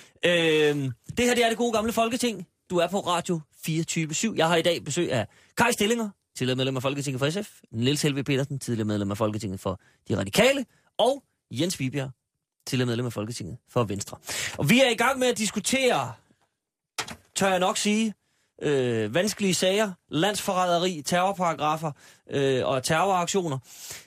Det her, det er det gode gamle Folketing. Du er på Radio 24/7. Jeg har i dag besøg af Kaj Stillinger, tidligere medlem af Folketinget for SF, Niels Helveg Petersen, tidligere medlem af Folketinget for De Radikale, og Jens Vibjerg, tidligere medlem af Folketinget for Venstre. Og vi er i gang med at diskutere, tør jeg nok sige, vanskelige sager, landsforræderi, terrorparagrafer og terroraktioner.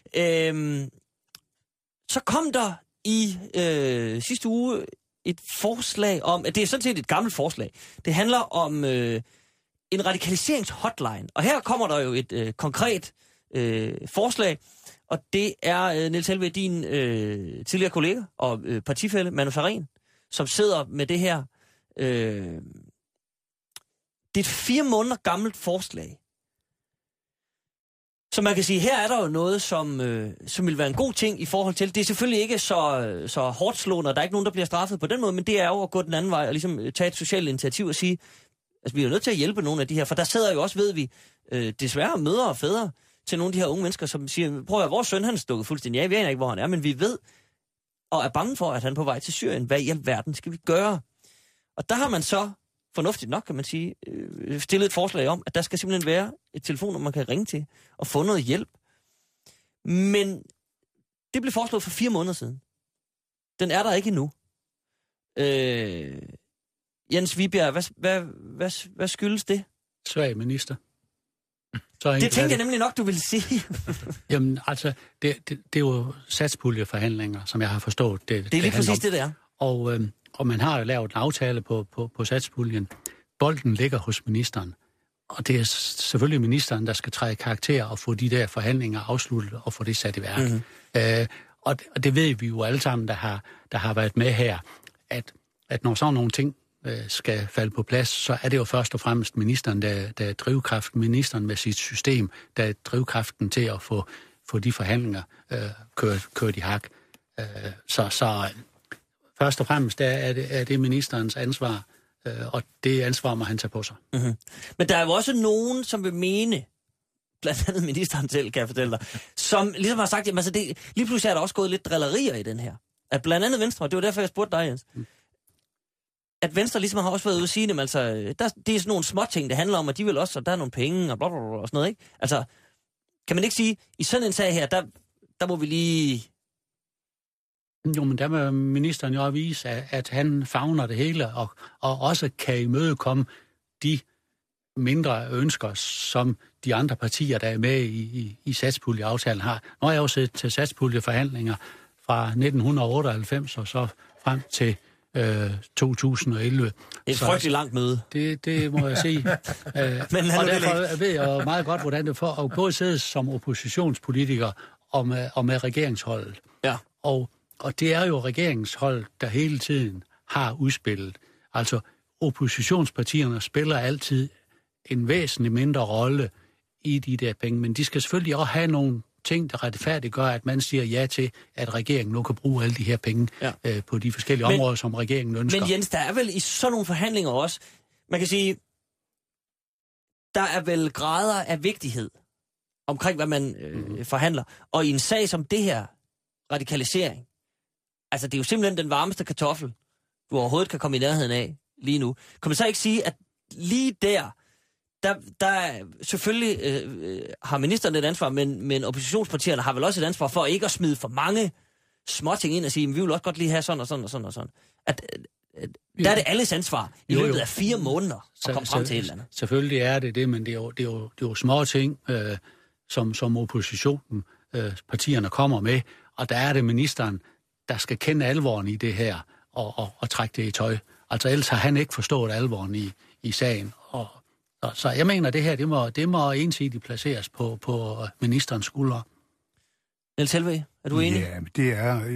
Så kom der i sidste uge et forslag om, det er sådan set et gammelt forslag. Det handler om en radikaliseringshotline. Og her kommer der jo et konkret forslag, og det er Niels Helveg, din tidligere kollega og partifælle Manu Sareen, som sidder med det her. Det er et 4 måneder gammelt forslag. Så man kan sige, her er der jo noget, som vil være en god ting i forhold til. Det er selvfølgelig ikke så hårdt slående, og der er ikke nogen, der bliver straffet på den måde, men det er jo at gå den anden vej og ligesom tage et socialt initiativ og sige, altså vi er nødt til at hjælpe nogle af de her, for der sidder jo også, ved vi, desværre mødre og fædre til nogle af de her unge mennesker, som siger, prøv at vores søn, han er stukket fuldstændig af, vi aner ikke, hvor han er, men vi ved, og er bange for, at han er på vej til Syrien. Hvad i alverden skal vi gøre? Og der har man så, fornuftigt nok, kan man sige, stillet et forslag om, at der skal simpelthen være et telefonnummer, man kan ringe til og få noget hjælp. Men det blev foreslået for 4 måneder siden. Den er der ikke endnu. Jens Vibjerg, hvad skyldes det? Svag minister. Det tænker jeg nemlig nok, du vil sige. Jamen, altså, det er jo satspuljeforhandlinger, som jeg har forstået. Det er lige præcis det, det er. Og man har jo lavet en aftale på satspuljen. Bolden ligger hos ministeren. Og det er selvfølgelig ministeren, der skal træde karakter og få de der forhandlinger afsluttet og få det sat i værk. Mm-hmm. Og det ved vi jo alle sammen, der har været med her, at når sådan nogle ting skal falde på plads, så er det jo først og fremmest ministeren, der er drivkraften, ministeren med sit system, der er drivkraften til at få de forhandlinger kørt i hak. Så først og fremmest er det ministerens ansvar, og det ansvar må han tage på sig. Mm-hmm. Men der er jo også nogen, som vil mene, blandt andet ministeren selv, kan jeg fortælle dig, som ligesom har sagt, jamen, altså lige pludselig er der også gået lidt drillerier i den her. At blandt andet Venstre, det var derfor, jeg spurgte dig, Jens, at Venstre ligesom har også været ude at sige, jamen, altså, det er sådan nogle små ting, det handler om, at de vil også, og der er nogle penge, og bla, bla, bla, og sådan noget, ikke? Altså, kan man ikke sige, i sådan en sag her, der må vi lige... Jo, men der må ministeren jo vise, at han favner det hele, og også kan imødekomme de mindre ønsker, som de andre partier, der er med i satspuljeaftalen har. Nu har jeg jo set til satspuljeforhandlinger fra 1998 og så frem til 2011. Et frygtelig langt møde. Det må jeg sige. Og derfor ved jeg jo meget godt, hvordan det får at både sidde som oppositionspolitiker og med regeringsholdet. Ja. Og det er jo regeringsholdet, der hele tiden har udspillet. Altså, oppositionspartierne spiller altid en væsentlig mindre rolle i de der penge, men de skal selvfølgelig også have nogle ting, der retfærdiggør, at man siger ja til, at regeringen nu kan bruge alle de her penge på de forskellige områder, som regeringen ønsker. Men Jens, der er vel i sådan nogle forhandlinger også, man kan sige, der er vel grader af vigtighed omkring, hvad man forhandler. Og i en sag som det her, radikalisering, altså det er jo simpelthen den varmeste kartoffel, du overhovedet kan komme i nærheden af lige nu. Kan man så ikke sige, at lige der selvfølgelig har ministeren et ansvar, men oppositionspartierne har vel også et ansvar for ikke at smide for mange småting ind og sige, vi vil også godt lige have sådan og sådan og sådan og sådan. Der er det alles ansvar i løbet af 4 måneder at komme frem til et eller andet. Selvfølgelig er det, men det er jo små ting, som oppositionen, partierne kommer med, og der er det ministeren, der skal kende alvoren i det her og trække det i tøj. Altså ellers har han ikke forstået alvoren i sagen. Så jeg mener, det her, det må ensidigt placeres på ministerens skuldre. Niels Helveg, er du enig? Ja, det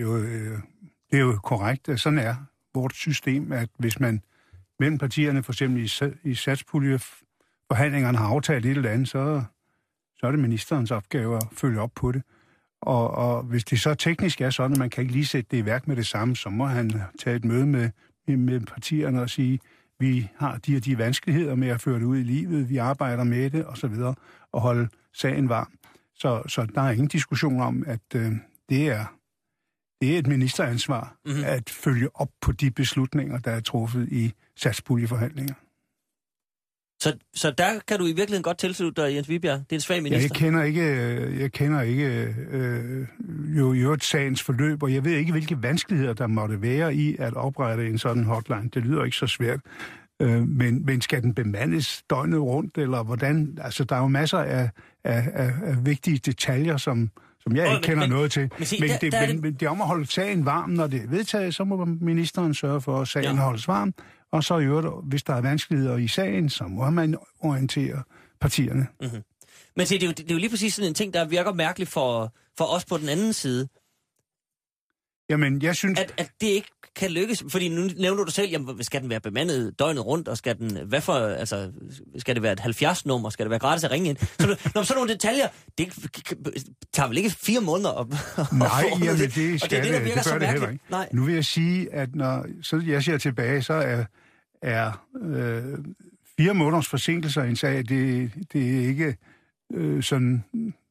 er jo korrekt. Sådan er vores system, at hvis man mellem partierne, for eksempel i satspuljeforhandlingerne, har aftalt et eller andet, så er det ministerens opgave at følge op på det. Og hvis det så teknisk er sådan, at man kan ikke lige sætte det i værk med det samme, så må han tage et møde med partierne og sige, vi har de og de vanskeligheder med at føre det ud i livet, vi arbejder med det, og så videre, og holde sagen varm. Så der er ingen diskussion om, at det er et ministeransvar at følge op på de beslutninger, der er truffet i satspuljeforhandlinger. Så der kan du i virkeligheden godt tilslutte dig, Jens Vibjerg. Det er en svag minister. Jeg kender ikke jo sagens forløb, og jeg ved ikke, hvilke vanskeligheder der måtte være i at oprette en sådan hotline. Det lyder ikke så svært. Men skal den bemandes døgnet rundt, eller hvordan? Altså, der er jo masser af vigtige detaljer, som jeg ikke kender noget til. Men det er om at holde sagen varm, når det er vedtaget, så må ministeren sørge for, at sagen holdes varm. Og så i øvrigt, hvis der er vanskeligheder i sagen, så må man orientere partierne. Mm-hmm. Men se, det er jo lige præcis sådan en ting, der virker mærkeligt for os på den anden side. Jamen, jeg synes... At det ikke kan lykkes, fordi nu nævner du selv, jamen, skal den være bemandet døgnet rundt, og skal den, skal det være et 70-nummer, skal det være gratis at ringe ind? Så nogle detaljer, det tager vel ikke 4 måneder op? Nej, jamen, det skal det bør det heller ikke. Nej. Nu vil jeg sige, at når så jeg ser tilbage, så er 4 måneders forsinkelser i en sag, det er ikke sådan...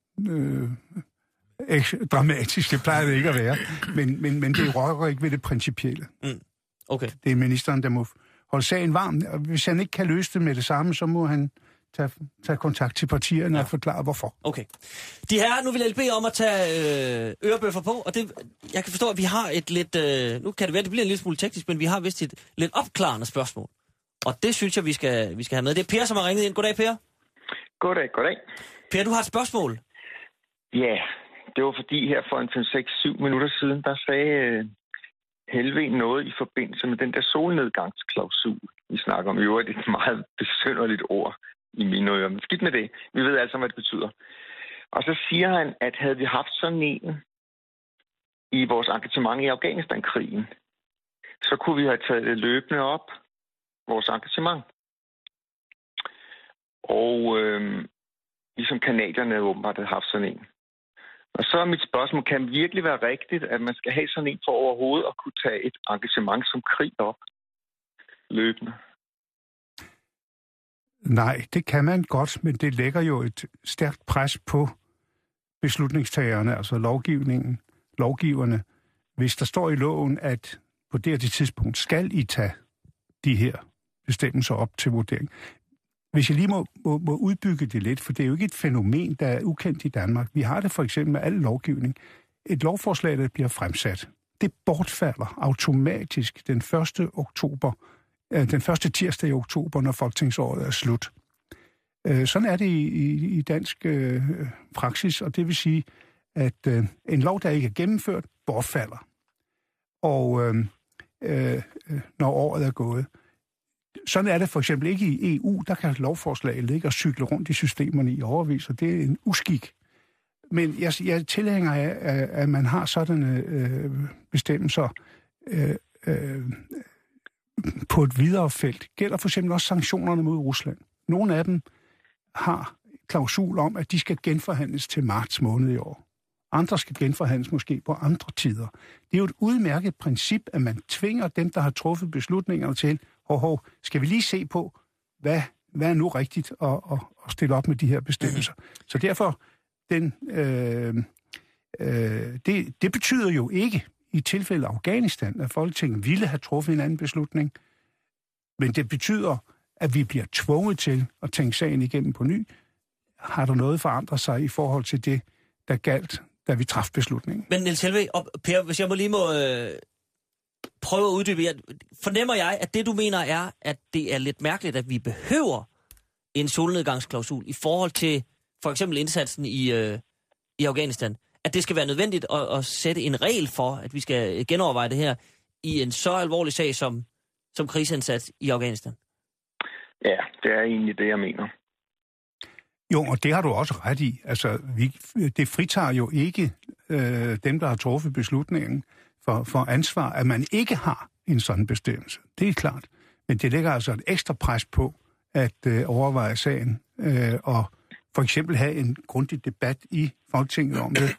dramatisk, det plejer det ikke at være, men det rokker ikke ved det principielle. Okay. Det er ministeren, der må holde sagen varm, og hvis han ikke kan løse det med det samme, så må han tage kontakt til partierne og forklare, hvorfor. Okay. De her, nu vil jeg bede om at tage ørebøffer på, og det, jeg kan forstå, at vi har et lidt, nu kan det være, det bliver en lille smule teknisk, men vi har vist et lidt opklarende spørgsmål. Og det synes jeg, vi skal have med. Det er Per, som har ringet ind. Goddag, Per. Goddag. Per, du har et spørgsmål. Ja, det var fordi her for en 5-6-7 minutter siden, der sagde Helve noget i forbindelse med den der solnedgangsklausul, vi snakker om. Jo, det er et meget besynderligt ord i mine ører. Men skidt med det. Vi ved altså, hvad det betyder. Og så siger han, at havde vi haft sådan en i vores engagement i Afghanistan-krigen, så kunne vi have taget det løbende op, vores engagement. Og ligesom kanadierne åbenbart havde haft sådan en. Og så er mit spørgsmål, kan det virkelig være rigtigt, at man skal have sådan en for overhovedet at kunne tage et engagement som krig op løbende? Nej, det kan man godt, men det lægger jo et stærkt pres på beslutningstagerne, altså lovgiverne. Hvis der står i loven, at på det tidspunkt skal I tage de her bestemmelser op til vurdering. Hvis jeg lige må udbygge det lidt, for det er jo ikke et fænomen, der er ukendt i Danmark. Vi har det for eksempel med al lovgivning. Et lovforslag, der bliver fremsat, det bortfalder automatisk den 1. oktober, den første tirsdag i oktober, når folketingsåret er slut. Sådan er det i dansk praksis, og det vil sige, at en lov, der ikke er gennemført, bortfalder. Og når året er gået. Sådan er det for eksempel ikke i EU. Der kan lovforslag ligge og cykle rundt i systemerne i årevis, og det er en uskik. Men jeg er tilhænger af, at man har sådanne bestemmelser på et videre felt. Gælder for eksempel også sanktionerne mod Rusland. Nogle af dem har klausul om, at de skal genforhandles til marts måned i år. Andre skal genforhandles måske på andre tider. Det er jo et udmærket princip, at man tvinger dem, der har truffet beslutningerne til, skal vi lige se på, hvad er nu rigtigt at stille op med de her bestemmelser. Så derfor, det betyder jo ikke i tilfælde Afghanistan, at Folketinget ville have truffet en anden beslutning, men det betyder, at vi bliver tvunget til at tænke sagen igennem på ny. Har der noget forandret sig i forhold til det, der galt, da vi træffede beslutningen? Men Niels Helveg, og Per, hvis jeg må prøve at uddybe, fornemmer jeg, at det du mener er, at det er lidt mærkeligt, at vi behøver en solnedgangsklausul i forhold til for eksempel indsatsen i Afghanistan. At det skal være nødvendigt at sætte en regel for, at vi skal genoverveje det her i en så alvorlig sag som krigsindsats i Afghanistan. Ja, det er egentlig det, jeg mener. Jo, og det har du også ret i. Altså, det fritager jo ikke dem, der har truffet beslutningen for ansvar, at man ikke har en sådan bestemmelse. Det er klart. Men det lægger altså et ekstra pres på at overveje sagen og for eksempel have en grundig debat i Folketinget om det.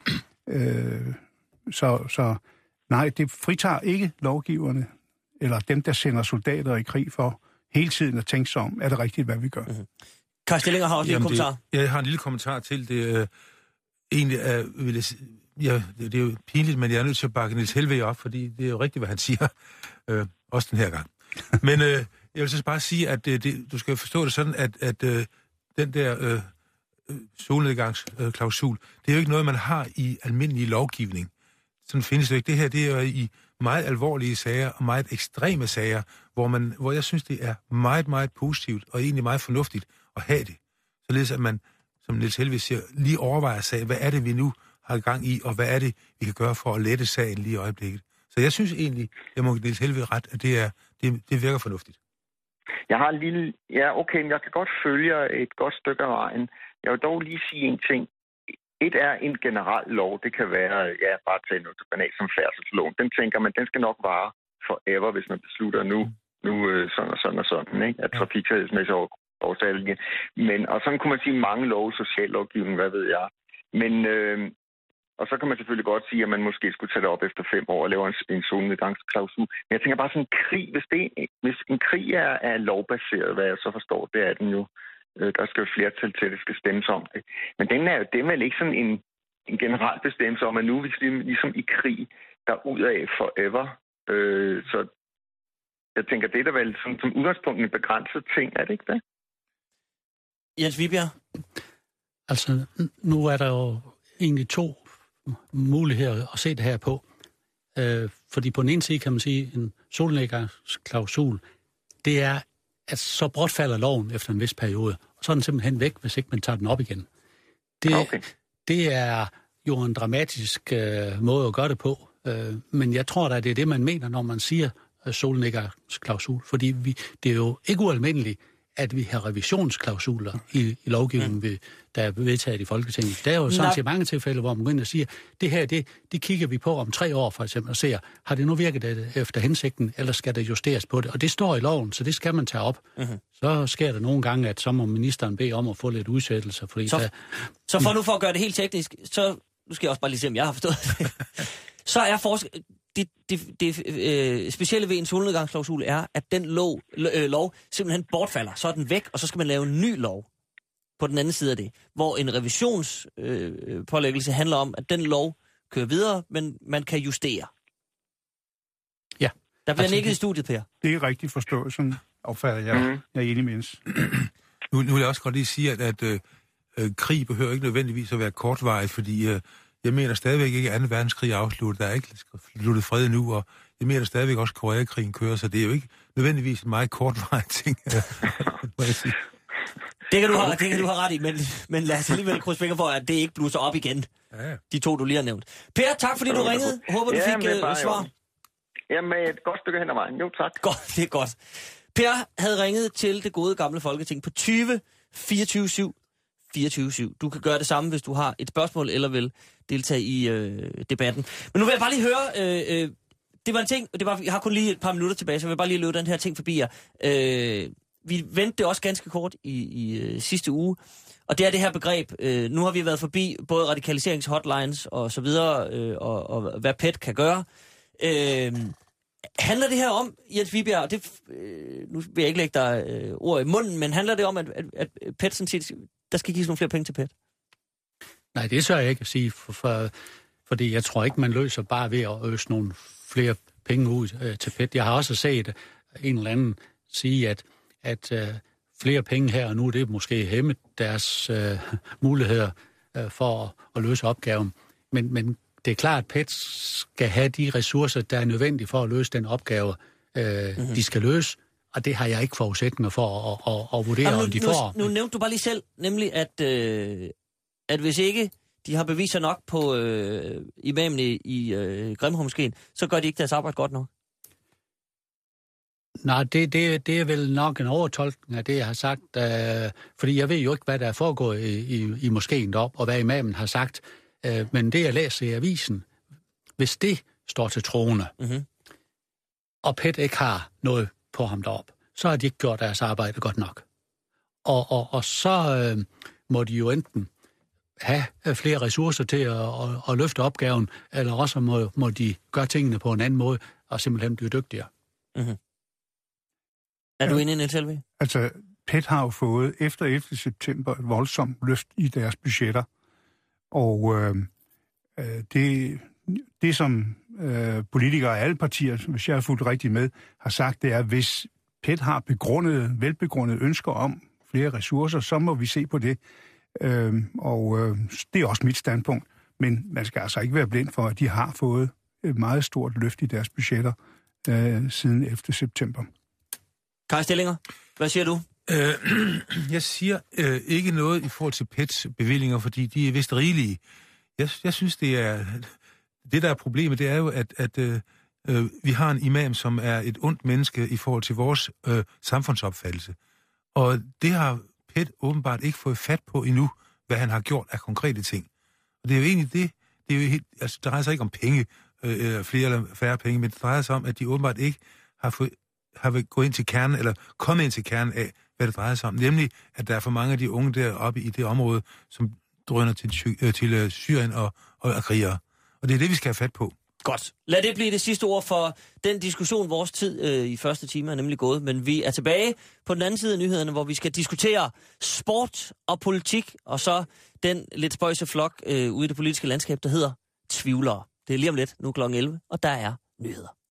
Så nej, det fritager ikke lovgiverne eller dem, der sender soldater i krig for hele tiden at tænke sig om, er det rigtigt, hvad vi gør. Mm-hmm. Kaj Stillinger har også en kommentar. Jeg har en lille kommentar til det. Egentlig det er jo pinligt, men jeg er nødt til at bakke Niels Helveg op, fordi det er jo rigtigt, hvad han siger. Også den her gang. Men jeg vil så bare sige, at du skal forstå det sådan, at den der solnedgangsklausul, det er jo ikke noget, man har i almindelig lovgivning. Sådan findes det ikke. Det her, det er jo i meget alvorlige sager og meget ekstreme sager, hvor jeg synes, det er meget, meget positivt og egentlig meget fornuftigt at have det. Således at man, som Niels Helveg siger, lige overvejer sagen, hvad er det, vi nu har gang i, og hvad er det, vi kan gøre for at lette sagen lige i øjeblikket. Så jeg synes egentlig, jeg må Niels Helveg ret, at det virker fornuftigt. Jeg har en lille... Ja, okay, men jeg kan godt følge et godt stykke af vejen. Jeg vil dog lige sige en ting. et er en generel lov. Det kan være, bare tage noget til banalt som færdselsloven. Den tænker man, den skal nok vare forever, hvis man beslutter nu sådan og sådan, ikke? At trafiksikkerhedsmæssigt årsager. Men, og sådan kunne man sige mange love, sociallovgivning, hvad ved jeg. Men, og så kan man selvfølgelig godt sige, at man måske skulle tage det op efter 5 år og lave en solnedgangsklausul. Men jeg tænker bare sådan en krig, hvis en krig er lovbaseret, hvad jeg så forstår, det er den jo. Der skal jo flertal til, at det skal stemmes om det. Men det er vel ikke sådan en generel bestemmelse om, at nu er vi ligesom i krig, der ud af forever. Så jeg tænker, det er da vel som udgangspunkt en begrænset ting, er det ikke det? Jens Vibjerg? Altså, nu er der jo egentlig 2 muligheder at se det her på. Fordi på den ene side kan man sige, en solnedgangsklausul, det er, at så bortfalder loven efter en vis periode, og så er den simpelthen væk, hvis ikke man tager den op igen. Det er jo en dramatisk måde at gøre det på, men jeg tror da, det er det, man mener, når man siger solnedgangsklausul, fordi det er jo ikke ualmindeligt, at vi har revisionsklausuler i lovgivningen, der er vedtaget i Folketinget. Der er jo sådan set mange tilfælde, hvor man går ind og siger, det her, det kigger vi på om 3 år for eksempel, og ser, har det nu virket efter hensigten, eller skal der justeres på det? Og det står i loven, så det skal man tage op. Så sker der nogle gange, at så må ministeren bede om at få lidt udsættelser. Fordi så for at gøre det helt teknisk, så nu skal jeg også bare lige se, om jeg har forstået det. Så er det specielle ved en solnedgangsklausul er, at den lov simpelthen bortfalder. Så er den væk, og så skal man lave en ny lov på den anden side af det. Hvor en revisionspålæggelse handler om, at den lov kører videre, men man kan justere. Ja. Der bliver nikket i studiet, Per. Det er rigtig forståelsen, opfatter jeg. Jeg er enig med Jens. Nu vil jeg også godt lige sige, at krig behøver ikke nødvendigvis at være kortvarigt, fordi jeg mener stadigvæk ikke, at 2. verdenskrig er afsluttet. Der er ikke sluttet fred endnu, og jeg mener stadigvæk også, at Koreakrigen kører, så det er jo ikke nødvendigvis en meget kortvarig ting, må jeg sige. Det kan du have ret i, men lad os alligevel krydse fingre for, at det ikke blusser op igen. Ja. De 2, du lige har nævnt. Per, tak fordi du ringede. Håber, du fik svar. Jamen, et godt stykke hen ad vejen. Jo, tak. Godt, det er godt. Per havde ringet til det gode gamle Folketing på 20 24 7 24/7. Du kan gøre det samme, hvis du har et spørgsmål eller vil deltage i debatten. Men nu vil jeg bare lige høre, det var en ting, jeg har kun lige et par minutter tilbage, så jeg vil bare lige løbe den her ting forbi jer. Vi vendte det også ganske kort i sidste uge, og det er det her begreb. Nu har vi været forbi både radikaliseringshotlines og så videre, og hvad PET kan gøre. Handler det her om, Jens Vibjerg, nu vil jeg ikke lægge dig ord i munden, men handler det om, at PET sådan set, der skal gives nogle flere penge til PET? Nej, det sørger jeg ikke at sige, fordi jeg tror ikke, man løser bare ved at øse nogle flere penge ud til PET. Jeg har også set en eller anden sige, at flere penge her og nu, det er måske hæmmet deres muligheder for at løse opgaven. Men det er klart, at PET skal have de ressourcer, der er nødvendige for at løse den opgave, de skal løse. Og det har jeg ikke forudsætninger for at vurdere, om de får. Nu nævnte du bare lige selv, nemlig at hvis ikke de har beviser nok på imamene i Grimhøjmoskeen, så gør de ikke deres arbejde godt nok. Nej, det er vel nok en overtolkning af det, jeg har sagt. Fordi jeg ved jo ikke, hvad der er foregået i moskeen deroppe, og hvad imamen har sagt. Men det, jeg læser i avisen, hvis det står til troende, og PET ikke har noget på ham deroppe, så har de ikke gjort deres arbejde godt nok. Og så må de jo enten have flere ressourcer til at løfte opgaven, eller også må de gøre tingene på en anden måde, og simpelthen blive dygtigere. Er du inde i Niels Helvig? Altså, PET har jo fået efter 11. september et voldsomt løft i deres budgetter, og det som politikere af alle partier, hvis jeg er fuldt rigtigt med, har sagt, det er, hvis PET har velbegrundede ønsker om flere ressourcer, så må vi se på det. Det er også mit standpunkt. Men man skal altså ikke være blind for, at de har fået et meget stort løft i deres budgetter siden 11. september. Kai Stillinger, hvad siger du? Jeg siger ikke noget i forhold til PET's bevillinger, fordi de er vist rigelige. Jeg synes, det der er problemet, det er jo, at vi har en imam, som er et ondt menneske i forhold til vores samfundsopfattelse. Og det har PET åbenbart ikke fået fat på endnu, hvad han har gjort af konkrete ting. Og det er jo egentlig det. Det er jo helt, altså, det drejer sig ikke om penge, flere eller færre penge, men det drejer sig om, at de åbenbart ikke har gået ind til kernen, eller kommet ind til kernen af, hvad det drejer sig om. Nemlig, at der er for mange af de unge deroppe i det område, som drøner til Syrien og krigere. Og det er det, vi skal have fat på. Godt. Lad det blive det sidste ord for den diskussion. Vores tid i første time er nemlig gået, men vi er tilbage på den anden side af nyhederne, hvor vi skal diskutere sport og politik, og så den lidt spøjse flok ude i det politiske landskab, der hedder tvivlere. Det er lige om lidt, nu kl. 11, og der er nyheder.